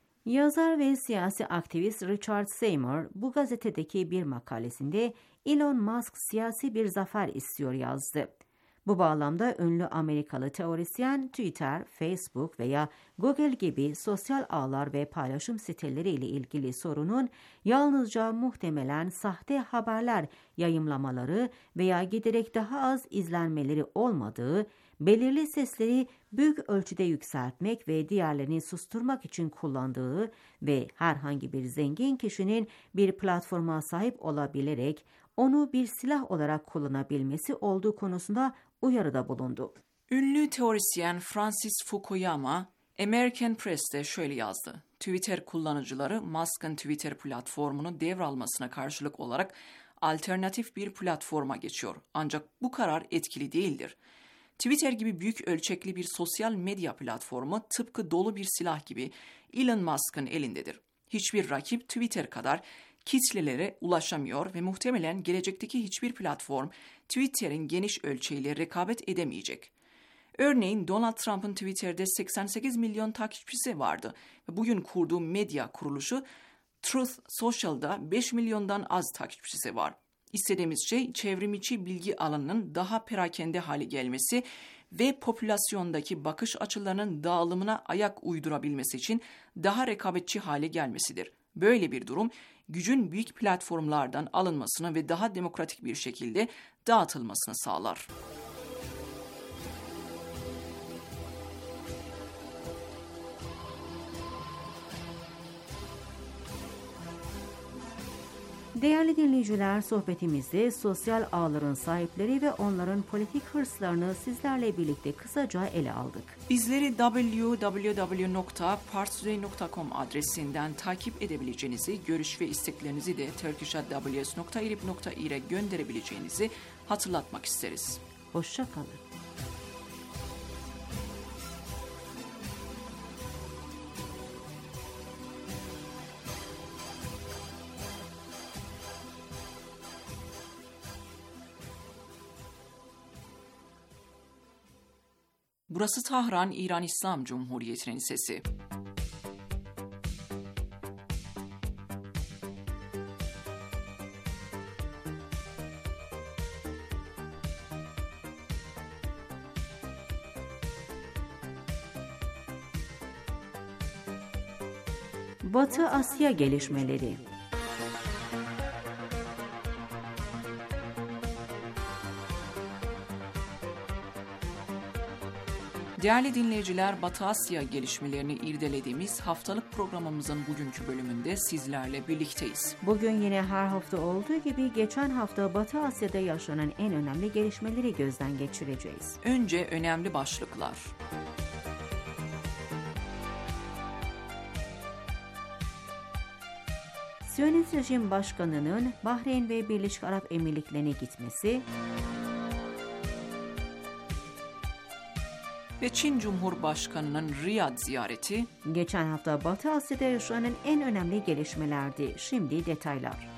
Yazar ve siyasi aktivist Richard Seymour bu gazetedeki bir makalesinde Elon Musk siyasi bir zafer istiyor yazdı. Bu bağlamda ünlü Amerikalı teorisyen Twitter, Facebook veya Google gibi sosyal ağlar ve paylaşım siteleri ile ilgili sorunun yalnızca muhtemelen sahte haberler yayımlamaları veya giderek daha az izlenmeleri olmadığı, belirli sesleri büyük ölçüde yükseltmek ve diğerlerini susturmak için kullandığı ve herhangi bir zengin kişinin bir platforma sahip olabilerek onu bir silah olarak kullanabilmesi olduğu konusunda uyarıda bulundu. Ünlü teorisyen Francis Fukuyama, American Press'te şöyle yazdı. Twitter kullanıcıları Musk'ın Twitter platformunu devralmasına karşılık olarak alternatif bir platforma geçiyor. Ancak bu karar etkili değildir. Twitter gibi büyük ölçekli bir sosyal medya platformu tıpkı dolu bir silah gibi Elon Musk'ın elindedir. Hiçbir rakip Twitter kadar kitlelere ulaşamıyor ve muhtemelen gelecekteki hiçbir platform Twitter'in geniş ölçeğiyle rekabet edemeyecek. Örneğin Donald Trump'ın Twitter'de seksen sekiz milyon takipçisi vardı ve bugün kurduğu medya kuruluşu Truth Social'da beş milyondan az takipçisi var. İstediğimiz şey çevrimiçi bilgi alanının daha perakende hale gelmesi ve popülasyondaki bakış açılarının dağılımına ayak uydurabilmesi için daha rekabetçi hale gelmesidir. Böyle bir durum gücün büyük platformlardan alınmasını ve daha demokratik bir şekilde dağıtılmasını sağlar. Değerli dinleyiciler, sohbetimizde sosyal ağların sahipleri ve onların politik hırslarını sizlerle birlikte kısaca ele aldık. Bizleri double-u double-u double-u nokta parstoday nokta com adresinden takip edebileceğinizi, görüş ve isteklerinizi de turkish at w s nokta irib nokta ir'e gönderebileceğinizi hatırlatmak isteriz. Hoşça kalın. Burası Tahran, İran İslam Cumhuriyeti'nin sesi. Batı Asya gelişmeleri. Değerli dinleyiciler, Batı Asya gelişmelerini irdelediğimiz haftalık programımızın bugünkü bölümünde sizlerle birlikteyiz. Bugün yine her hafta olduğu gibi geçen hafta Batı Asya'da yaşanan en önemli gelişmeleri gözden geçireceğiz. Önce önemli başlıklar. Siyonist rejim başkanının Bahreyn ve Birleşik Arap Emirlikleri'ne gitmesi ve Çin Cumhurbaşkanı'nın Riyad ziyareti, geçen hafta Batı Asya'da yaşanan en önemli gelişmelerdi. Şimdi detaylar.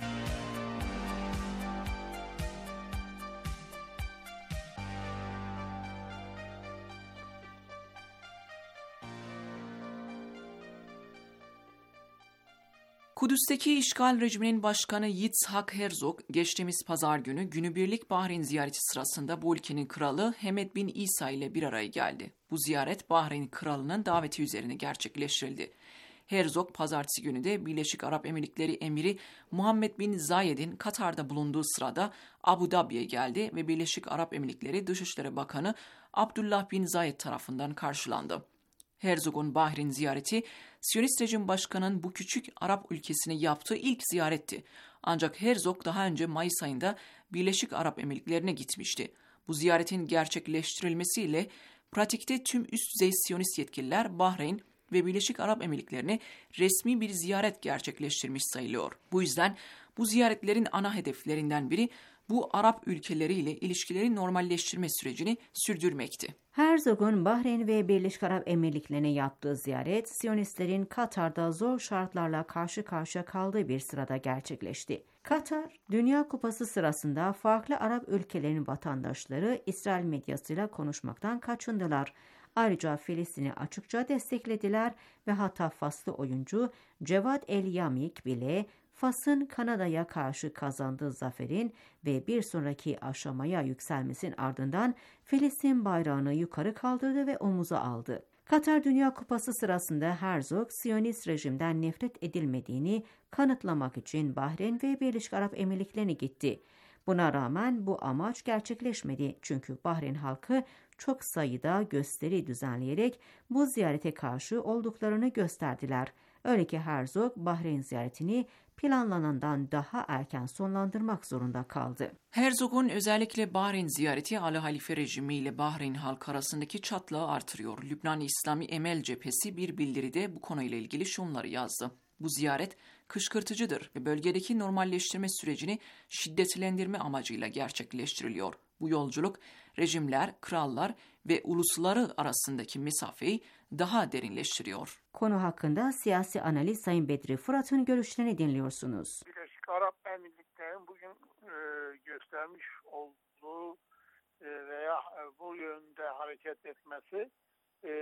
Kudüs'teki işgal rejiminin başkanı Yitzhak Herzog, geçtiğimiz pazar günü günübirlik Bahreyn ziyareti sırasında bu ülkenin kralı Hamad bin İsa ile bir araya geldi. Bu ziyaret Bahreyn kralının daveti üzerine gerçekleştirildi. Herzog, pazartesi günü de Birleşik Arap Emirlikleri emiri Muhammed bin Zayed'in Katar'da bulunduğu sırada Abu Dhabi'ye geldi ve Birleşik Arap Emirlikleri Dışişleri Bakanı Abdullah bin Zayed tarafından karşılandı. Herzog'un Bahreyn ziyareti, Siyonist rejim başkanının bu küçük Arap ülkesine yaptığı ilk ziyaretti. Ancak Herzog daha önce Mayıs ayında Birleşik Arap Emirlikleri'ne gitmişti. Bu ziyaretin gerçekleştirilmesiyle pratikte tüm üst düzey Siyonist yetkililer Bahreyn ve Birleşik Arap Emirlikleri'ne resmi bir ziyaret gerçekleştirmiş sayılıyor. Bu yüzden bu ziyaretlerin ana hedeflerinden biri bu Arap ülkeleriyle ilişkileri normalleştirme sürecini sürdürmekti. Herzog'un Bahreyn ve Birleşik Arap Emirlikleri'ne yaptığı ziyaret, Siyonistlerin Katar'da zor şartlarla karşı karşıya kaldığı bir sırada gerçekleşti. Katar, Dünya Kupası sırasında farklı Arap ülkelerinin vatandaşları İsrail medyasıyla konuşmaktan kaçındılar. Ayrıca Filistin'i açıkça desteklediler ve hatta Faslı oyuncu Cevat El Yamik bile Fas'ın Kanada'ya karşı kazandığı zaferin ve bir sonraki aşamaya yükselmesinin ardından Filistin bayrağını yukarı kaldırdı ve omuza aldı. Katar Dünya Kupası sırasında Herzog, Siyonist rejimden nefret edilmediğini kanıtlamak için Bahreyn ve Birleşik Arap Emirlikleri'ne gitti. Buna rağmen bu amaç gerçekleşmedi çünkü Bahreyn halkı çok sayıda gösteri düzenleyerek bu ziyarete karşı olduklarını gösterdiler. Öyle ki Herzog, Bahreyn ziyaretini planlanandan daha erken sonlandırmak zorunda kaldı. Herzog'un özellikle Bahreyn ziyareti Ali Halife rejimi ile Bahreyn halkı arasındaki çatlağı artırıyor. Lübnan İslami Emel Cephesi bir bildiride bu konuyla ilgili şunları yazdı. Bu ziyaret kışkırtıcıdır ve bölgedeki normalleştirme sürecini şiddetlendirme amacıyla gerçekleştiriliyor. Bu yolculuk rejimler, krallar ve ulusları arasındaki mesafeyi daha derinleştiriyor. Konu hakkında siyasi analiz Sayın Bedri Fırat'ın görüşlerini dinliyorsunuz. Birleşik Arap Emirlikleri'nin bugün e, göstermiş olduğu e, veya e, bu yönde hareket etmesi e,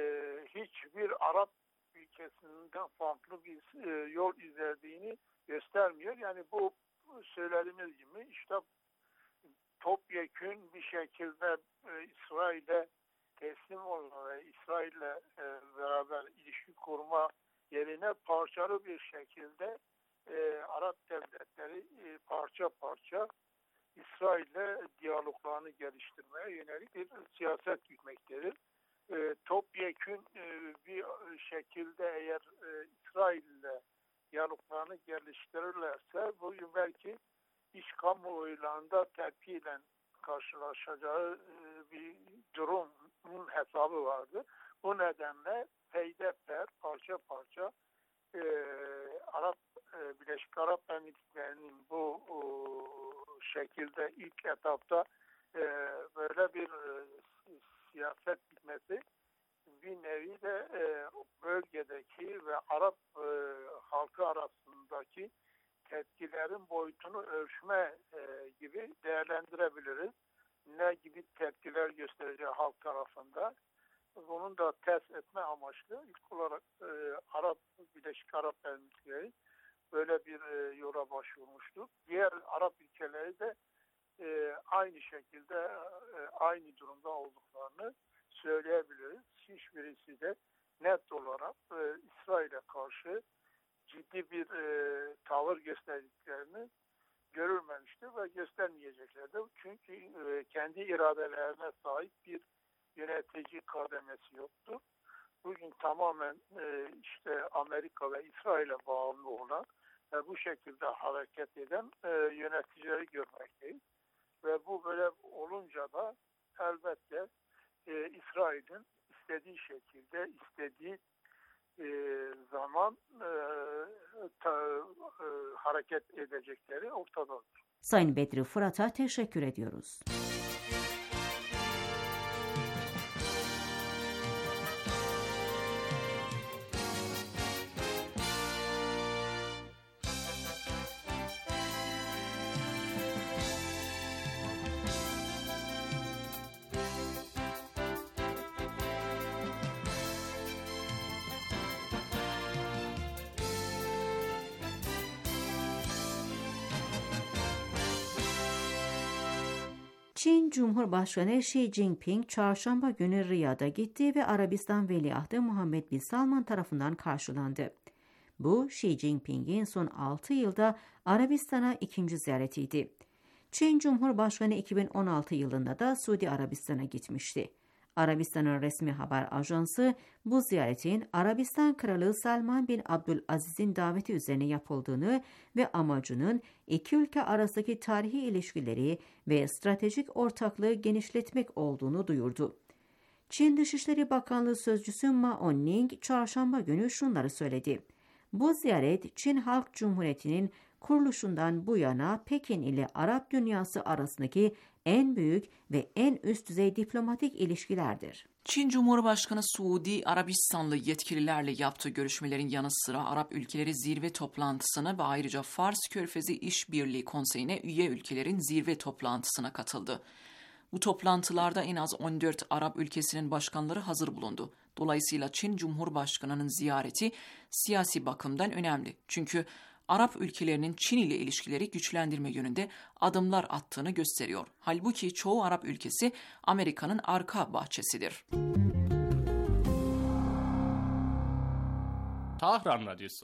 hiçbir Arap ülkesinden farklı bir e, yol izlediğini göstermiyor. Yani bu söylediğimiz gibi işte topyekün bir şekilde e, İsrail'e teslim olma ve İsrail'le e, beraber ilişki kurma yerine parçalı bir şekilde e, Arap devletleri e, parça parça İsrail'le diyaloglarını geliştirmeye yönelik bir siyaset gütmektedir. E, topyekün e, bir şekilde eğer e, İsrail'le diyaloglarını geliştirirlerse bugün belki iç kamuoylarında tepkiyle karşılaşacağı e, bir durumun hesabı vardı. Bu nedenle peyderpey parça parça e, Arap e, Birleşik Arap Emirlikleri'nin bu o, şekilde ilk etapta e, böyle bir e, siyaset gitmesi bir nevi de e, bölgedeki ve Arap e, halkı arasındaki tepkilerin boyutunu ölçme e, gibi değerlendirebiliriz. Ne gibi tepkiler göstereceği halk tarafında. Onun da test etme amaçlı ilk olarak e, Arap Birleşik Arap Emirlikleri böyle bir e, yola başvurmuştu. Diğer Arap ülkeleri de e, aynı şekilde e, aynı durumda olduklarını söyleyebiliriz. Hiçbirisi de net olarak e, İsrail'e karşı ciddi bir e, tavır gösterdiklerini görülmemiştir ve göstermeyeceklerdir. Çünkü e, kendi iradelerine sahip bir yönetici kademesi yoktur. Bugün tamamen e, işte Amerika ve İsrail'e bağımlı olan ve bu şekilde hareket eden e, yöneticileri görmekteyiz. Ve bu böyle olunca da elbette e, İsrail'in istediği şekilde, istediği e, zaman e, ta, e, hareket edecekleri ortadadır. Sayın Bedri Fırat'a teşekkür ediyoruz. Çin Cumhurbaşkanı Xi Jinping çarşamba günü Riyad'a gitti ve Arabistan Veliahtı Muhammed Bin Salman tarafından karşılandı. Bu Xi Jinping'in son altı yılda Arabistan'a ikinci ziyaretiydi. Çin Cumhurbaşkanı iki bin on altı yılında da Suudi Arabistan'a gitmişti. Arabistan'ın resmi haber ajansı bu ziyaretin Arabistan Kralı Salman bin Abdülaziz'in daveti üzerine yapıldığını ve amacının iki ülke arasındaki tarihi ilişkileri ve stratejik ortaklığı genişletmek olduğunu duyurdu. Çin Dışişleri Bakanlığı Sözcüsü Ma On-ning çarşamba günü şunları söyledi. Bu ziyaret Çin Halk Cumhuriyeti'nin kuruluşundan bu yana Pekin ile Arap dünyası arasındaki en büyük ve en üst düzey diplomatik ilişkilerdir. Çin Cumhurbaşkanı Suudi Arabistanlı yetkililerle yaptığı görüşmelerin yanı sıra Arap ülkeleri zirve toplantısına ve ayrıca Fars Körfezi İşbirliği Konseyi'ne üye ülkelerin zirve toplantısına katıldı. Bu toplantılarda en az on dört Arap ülkesinin başkanları hazır bulundu. Dolayısıyla Çin Cumhurbaşkanı'nın ziyareti siyasi bakımdan önemli. Çünkü Arap ülkelerinin Çin ile ilişkileri güçlendirme yönünde adımlar attığını gösteriyor. Halbuki çoğu Arap ülkesi Amerika'nın arka bahçesidir. Tahran Radyosu.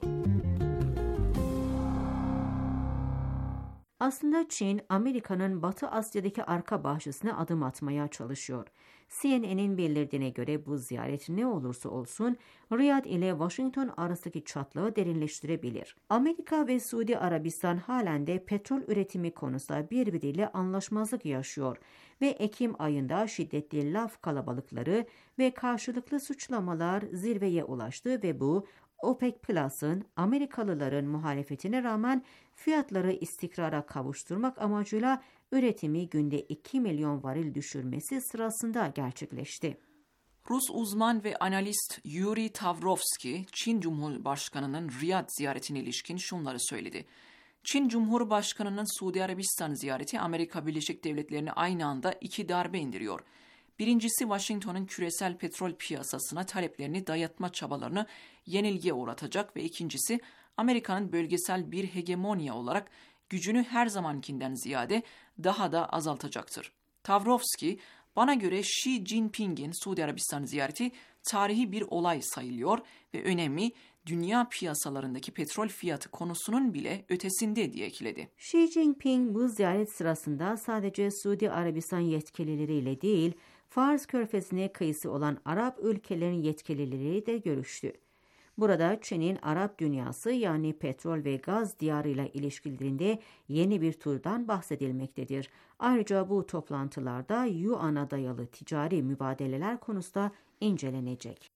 Aslında Çin, Amerika'nın Batı Asya'daki arka bahçesine adım atmaya çalışıyor. C N N'in bildirdiğine göre bu ziyaret ne olursa olsun Riyad ile Washington arasındaki çatlağı derinleştirebilir. Amerika ve Suudi Arabistan halen de petrol üretimi konusunda birbiriyle anlaşmazlık yaşıyor ve Ekim ayında şiddetli laf kalabalıkları ve karşılıklı suçlamalar zirveye ulaştı ve bu OPEC Plus'ın Amerikalıların muhalefetine rağmen fiyatları istikrara kavuşturmak amacıyla üretimi günde iki milyon varil düşürmesi sırasında gerçekleşti. Rus uzman ve analist Yuri Tavrovski, Çin Cumhurbaşkanı'nın Riyad ziyaretine ilişkin şunları söyledi. Çin Cumhurbaşkanı'nın Suudi Arabistan ziyareti Amerika Birleşik Devletleri'ni aynı anda iki darbe indiriyor. Birincisi Washington'un küresel petrol piyasasına taleplerini dayatma çabalarını yenilgiye uğratacak ve ikincisi Amerika'nın bölgesel bir hegemonya olarak gücünü her zamankinden ziyade daha da azaltacaktır. Tavrovski, bana göre Xi Jinping'in Suudi Arabistan ziyareti tarihi bir olay sayılıyor ve önemi dünya piyasalarındaki petrol fiyatı konusunun bile ötesinde diye ekledi. Xi Jinping bu ziyaret sırasında sadece Suudi Arabistan yetkilileriyle değil, Fars Körfezi'ne kıyısı olan Arap ülkelerin yetkilileriyle de görüştü. Burada Çin'in Arap dünyası yani petrol ve gaz diyarıyla ilişkilerinde yeni bir turdan bahsedilmektedir. Ayrıca bu toplantılarda Yuan'a dayalı ticari mübadeleler konusu da incelenecek.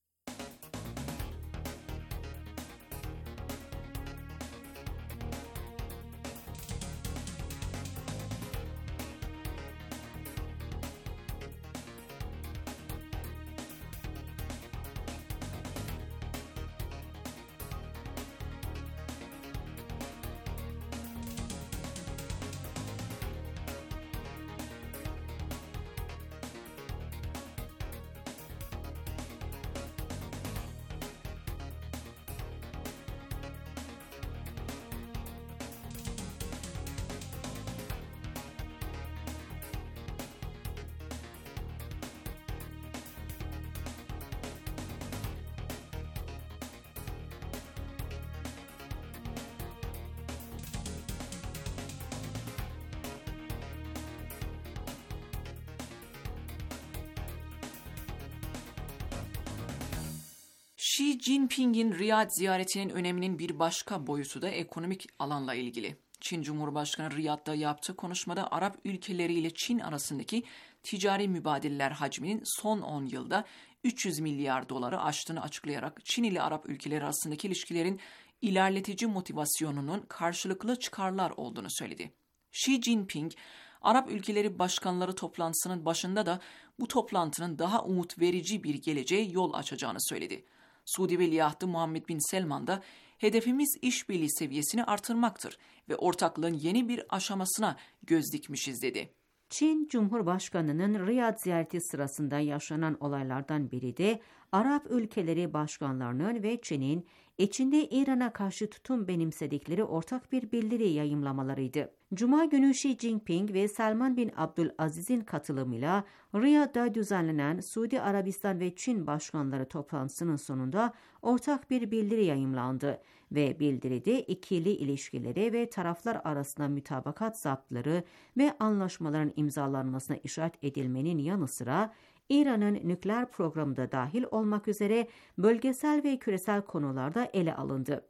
Xi Jinping'in Riyad ziyaretinin öneminin bir başka boyutu da ekonomik alanla ilgili. Çin Cumhurbaşkanı Riyad'da yaptığı konuşmada Arap ülkeleriyle Çin arasındaki ticari mübadeleler hacminin son on yılda üç yüz milyar doları aştığını açıklayarak Çin ile Arap ülkeleri arasındaki ilişkilerin ilerletici motivasyonunun karşılıklı çıkarlar olduğunu söyledi. Xi Jinping, Arap ülkeleri başkanları toplantısının başında da bu toplantının daha umut verici bir geleceğe yol açacağını söyledi. Suudi Veliahtı Muhammed Bin Selman da hedefimiz işbirliği seviyesini artırmaktır ve ortaklığın yeni bir aşamasına göz dikmişiz dedi. Çin Cumhurbaşkanı'nın Riyad ziyareti sırasında yaşanan olaylardan biri de Arap ülkeleri başkanlarının ve Çin'in içinde İran'a karşı tutum benimsedikleri ortak bir bildiri yayımlamalarıydı. Cuma günü Xi Jinping ve Salman bin Abdülaziz'in katılımıyla Riyad'da düzenlenen Suudi Arabistan ve Çin başkanları toplantısının sonunda ortak bir bildiri yayımlandı ve bildiride ikili ilişkileri ve taraflar arasında mütabakat zaptları ve anlaşmaların imzalanmasına işaret edilmenin yanı sıra İran'ın nükleer programı da dahil olmak üzere bölgesel ve küresel konularda ele alındı.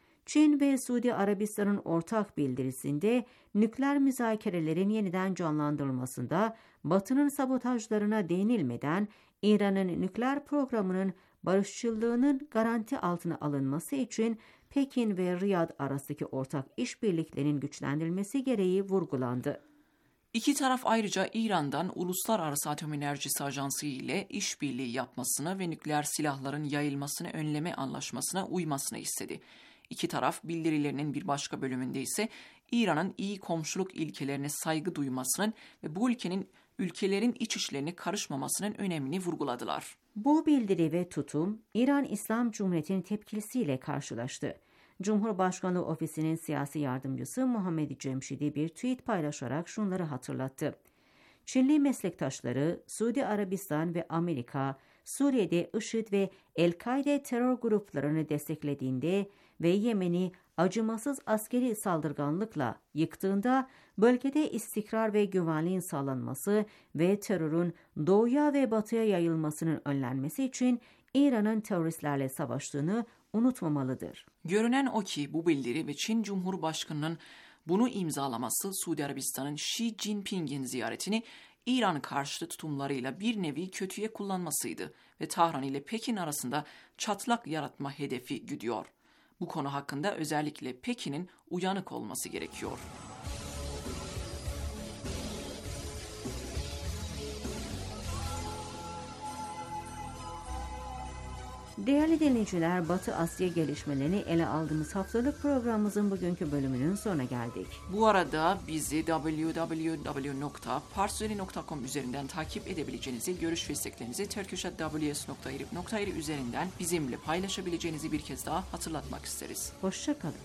Çin ve Suudi Arabistan'ın ortak bildirisinde nükleer müzakerelerin yeniden canlandırılmasında Batı'nın sabotajlarına değinilmeden İran'ın nükleer programının barışçıllığının garanti altına alınması için Pekin ve Riyad arasındaki ortak işbirliklerinin güçlendirilmesi gereği vurgulandı. İki taraf ayrıca İran'dan Uluslararası Atom Enerjisi Ajansı ile işbirliği yapmasını ve nükleer silahların yayılmasını önleme anlaşmasına uymasını istedi. İki taraf bildirilerinin bir başka bölümünde ise İran'ın iyi komşuluk ilkelerine saygı duymasının ve bu ülkenin ülkelerin iç işlerine karışmamasının önemini vurguladılar. Bu bildiri ve tutum İran İslam Cumhuriyeti'nin tepkisiyle karşılaştı. Cumhurbaşkanlığı Ofisi'nin siyasi yardımcısı Muhammed Cemşidi bir tweet paylaşarak şunları hatırlattı. Çinli meslektaşları Suudi Arabistan ve Amerika, Suriye'de IŞİD ve El-Kaide terör gruplarını desteklediğinde ve Yemen'i acımasız askeri saldırganlıkla yıktığında bölgede istikrar ve güvenliğin sağlanması ve terörün doğuya ve batıya yayılmasının önlenmesi için İran'ın teröristlerle savaştığını unutmamalıdır. Görünen o ki bu bildiri ve Çin Cumhurbaşkanı'nın bunu imzalaması Suudi Arabistan'ın Xi Jinping'in ziyaretini İran karşıtı tutumlarıyla bir nevi kötüye kullanmasıydı ve Tahran ile Pekin arasında çatlak yaratma hedefi güdüyor. Bu konu hakkında özellikle Pekin'in uyanık olması gerekiyor. Değerli dinleyiciler, Batı Asya gelişmelerini ele aldığımız haftalık programımızın bugünkü bölümünün sonuna geldik. Bu arada bizi double-u double-u double-u nokta parseli nokta com üzerinden takip edebileceğinizi, görüş ve isteklerinizi turkish at w s nokta irib nokta ir üzerinden bizimle paylaşabileceğinizi bir kez daha hatırlatmak isteriz. Hoşça kalın.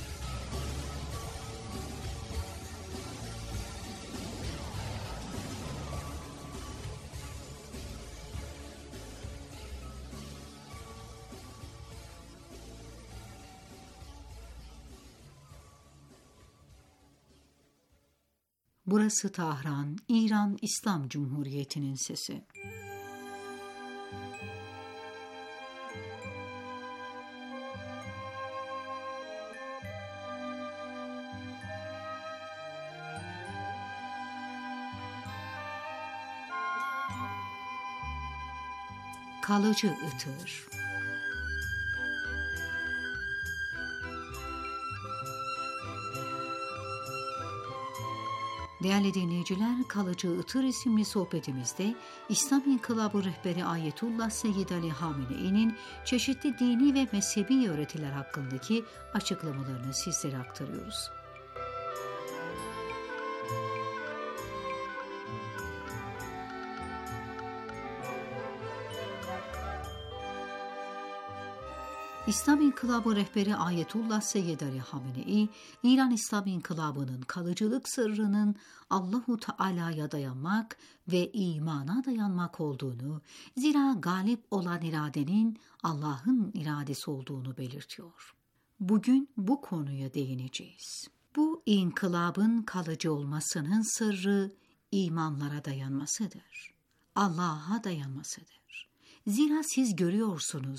Burası Tahran, İran İslam Cumhuriyeti'nin sesi. Kalıcı ıtır. Değerli dinleyiciler, Kalıcı Itır isimli sohbetimizde İslam İnkılabı rehberi Ayetullah Seyyid Ali Hamenei'nin çeşitli dini ve mezhebi öğretiler hakkındaki açıklamalarını sizlere aktarıyoruz. İslam İnkılabı rehberi Ayetullah Seyyid Ali Hamenei, İran İslam İnkılabı'nın kalıcılık sırrının Allahu Teala'ya dayanmak ve imana dayanmak olduğunu, zira galip olan iradenin Allah'ın iradesi olduğunu belirtiyor. Bugün bu konuya değineceğiz. Bu inkılabın kalıcı olmasının sırrı imanlara dayanmasıdır. Allah'a dayanmasıdır. Zira siz görüyorsunuz,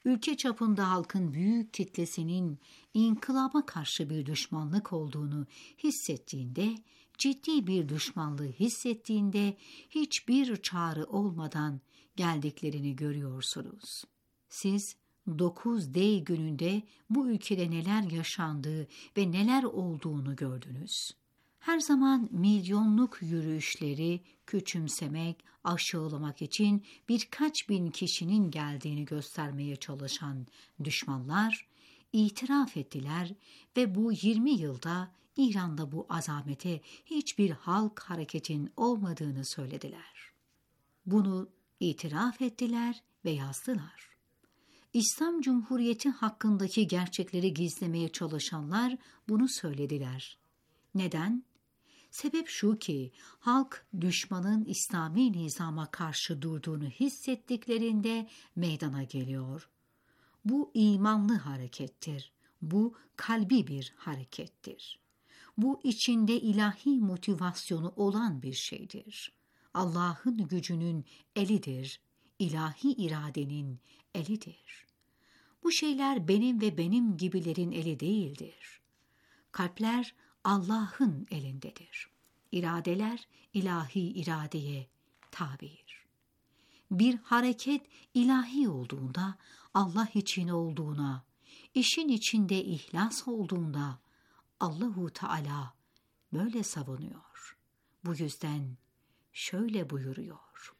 ülke çapında halkın büyük kitlesinin inkılaba karşı bir düşmanlık olduğunu hissettiğinde, ciddi bir düşmanlığı hissettiğinde hiçbir çağrı olmadan geldiklerini görüyorsunuz. Siz dokuz Dey gününde bu ülkede neler yaşandığı ve neler olduğunu gördünüz. Her zaman milyonluk yürüyüşleri küçümsemek, aşağılamak için birkaç bin kişinin geldiğini göstermeye çalışan düşmanlar itiraf ettiler ve bu yirmi yılda İran'da bu azamete hiçbir halk hareketin olmadığını söylediler. Bunu itiraf ettiler ve yazdılar. İslam Cumhuriyeti hakkındaki gerçekleri gizlemeye çalışanlar bunu söylediler. Neden? Sebep şu ki halk düşmanın İslami nizama karşı durduğunu hissettiklerinde meydana geliyor. Bu imanlı harekettir. Bu kalbi bir harekettir. Bu içinde ilahi motivasyonu olan bir şeydir. Allah'ın gücünün elidir, ilahi iradenin elidir. Bu şeyler benim ve benim gibilerin eli değildir. Kalpler Allah'ın elindedir. İradeler ilahi iradeye tabidir. Bir hareket ilahi olduğunda, Allah için olduğuna, işin içinde ihlas olduğunda Allahu Teala böyle savunuyor. Bu yüzden şöyle buyuruyor.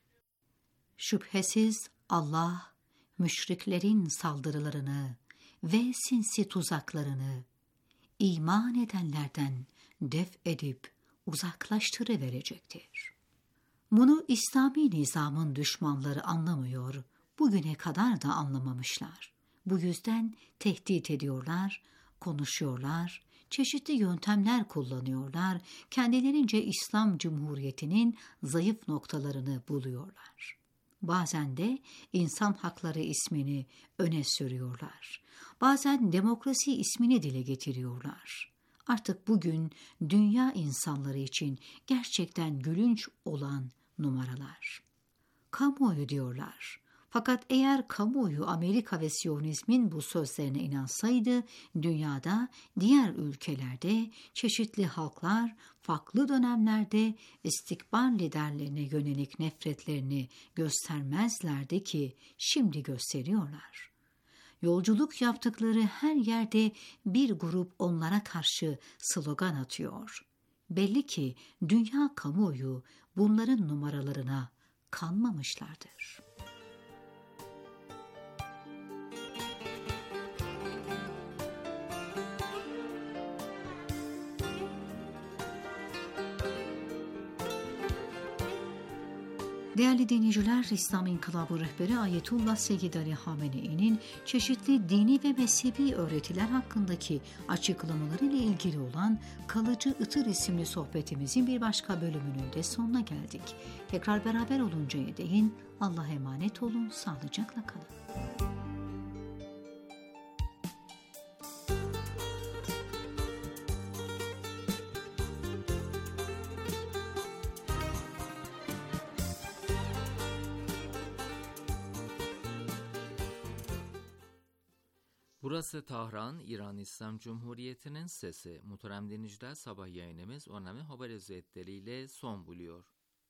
Şüphesiz Allah müşriklerin saldırılarını ve sinsi tuzaklarını iman edenlerden def edip uzaklaştırıverecektir. Bunu İslami nizamın düşmanları anlamıyor, bugüne kadar da anlamamışlar. Bu yüzden tehdit ediyorlar, konuşuyorlar, çeşitli yöntemler kullanıyorlar, kendilerince İslam Cumhuriyeti'nin zayıf noktalarını buluyorlar. Bazen de insan hakları ismini öne sürüyorlar. Bazen demokrasi ismini dile getiriyorlar. Artık bugün dünya insanları için gerçekten gülünç olan numaralar. Kamuoyu diyorlar. Fakat eğer kamuoyu Amerika ve Siyonizmin bu sözlerine inansaydı, dünyada, diğer ülkelerde çeşitli halklar farklı dönemlerde istikbal liderlerine yönelik nefretlerini göstermezlerdi ki şimdi gösteriyorlar. Yolculuk yaptıkları her yerde bir grup onlara karşı slogan atıyor. Belli ki dünya kamuoyu bunların numaralarına kanmamışlardır. Değerli dinleyiciler, İslam İnkılabı rehberi Ayetullah Seyyid Ali Hamenei'nin çeşitli dini ve mezhebi öğretiler hakkındaki açıklamaları ile ilgili olan Kalıcı Itır isimli sohbetimizin bir başka bölümünün de sonuna geldik. Tekrar beraber oluncaya değin Allah'a emanet olun, sağlıcakla kalın. Burası Tahran, İran İslam Cumhuriyeti'nin sesi. Muhterem dinleyiciler, sabah yayınımız önemli haber özetleriyle son buluyor.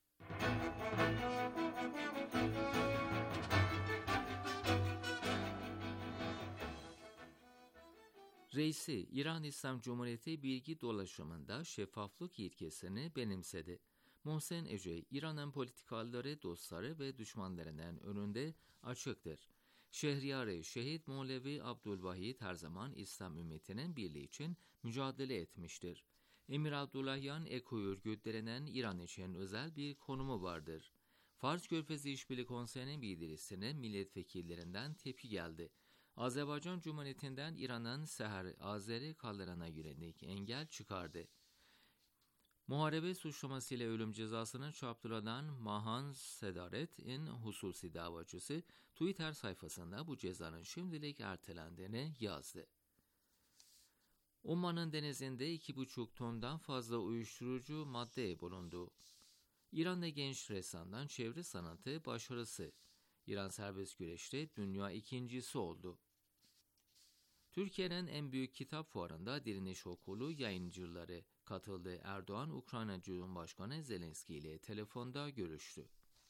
Reisi, İran İslam Cumhuriyeti bilgi dolaşımında şeffaflık ilkesini benimsedi. Mohsen Ece, İran'ın politikaları, dostları ve düşmanlarının önünde açıktır. Şehriyar-ı Şehit Molevi Abdülvahid her zaman İslam ümmetinin birliği için mücadele etmiştir. Emir Abdullahyan Eko örgütlerinin İran için özel bir konumu vardır. Fars Körfezi İşbirliği Konseyi'nin bildirisine milletvekillerinden tepki geldi. Azerbaycan Cumhuriyeti'nden İran'ın Seher Azeri kallarına yönelik engel çıkardı. Muharebe suçlamasıyla ölüm cezasını çarptırılan Mahan Sedaret'in hususi davacısı Twitter sayfasında bu cezanın şimdilik ertelendiğini yazdı. Oman'ın denizinde iki buçuk tondan fazla uyuşturucu madde bulundu. İran'da genç ressamdan çevre sanatı başarısı. İran serbest güreşte dünya ikincisi oldu. Türkiye'nin en büyük kitap fuarında Direniş Okulu yayıncıları katıldı. Erdoğan, Ukrayna Cumhurbaşkanı Zelenski ile telefonda görüştü.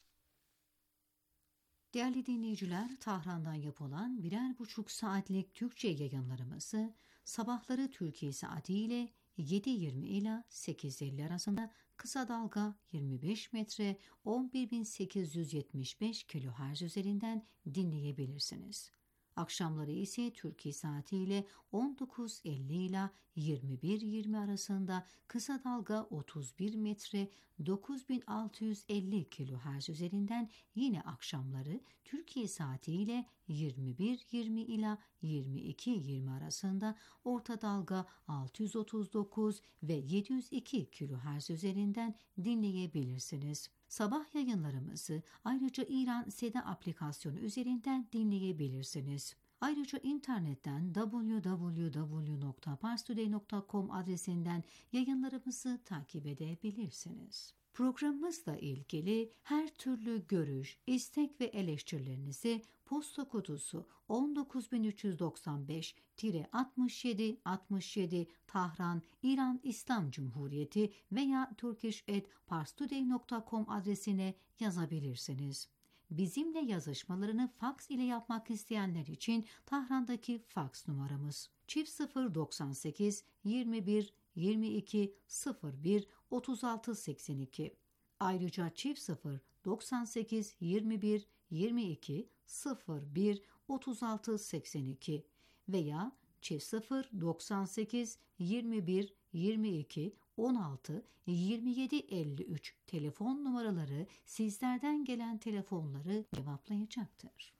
Değerli dinleyiciler, Tahran'dan yapılan birer buçuk saatlik Türkçe yayınlarımızı sabahları Türkiye saatiyle yedi yirmi ila sekiz elli arasında kısa dalga yirmi beş metre on bir bin sekiz yüz yetmiş beş kilohertz üzerinden dinleyebilirsiniz. Akşamları ise Türkiye saatiyle on dokuz elli ila yirmi bir yirmi arasında kısa dalga otuz bir metre dokuz bin altı yüz elli kilohertz üzerinden yine akşamları Türkiye saatiyle yirmi bir yirmi ila yirmi iki yirmi arasında orta dalga altı yüz otuz dokuz ve yedi yüz iki kilohertz üzerinden dinleyebilirsiniz. Sabah yayınlarımızı ayrıca İran Seda aplikasyonu üzerinden dinleyebilirsiniz. Ayrıca internetten double-u double-u double-u nokta parstoday nokta com adresinden yayınlarımızı takip edebilirsiniz. Programımızla ilgili her türlü görüş, istek ve eleştirilerinizi posta kutusu on dokuz bin üç yüz doksan beş altmış yedi altmış yedi Tahran, İran İslam Cumhuriyeti veya turkish at parstoday nokta com adresine yazabilirsiniz. Bizimle yazışmalarını faks ile yapmak isteyenler için Tahran'daki faks numaramız çift sıfır doksan sekiz yirmi bir yirmi iki sıfır bir otuz altı seksen iki. Ayrıca çift sıfır doksan sekiz yirmi bir yirmi iki sıfır bir otuz altı seksen iki veya çift sıfır doksan sekiz yirmi bir yirmi iki on altı yirmi yedi elli üç telefon numaraları sizlerden gelen telefonları cevaplayacaktır.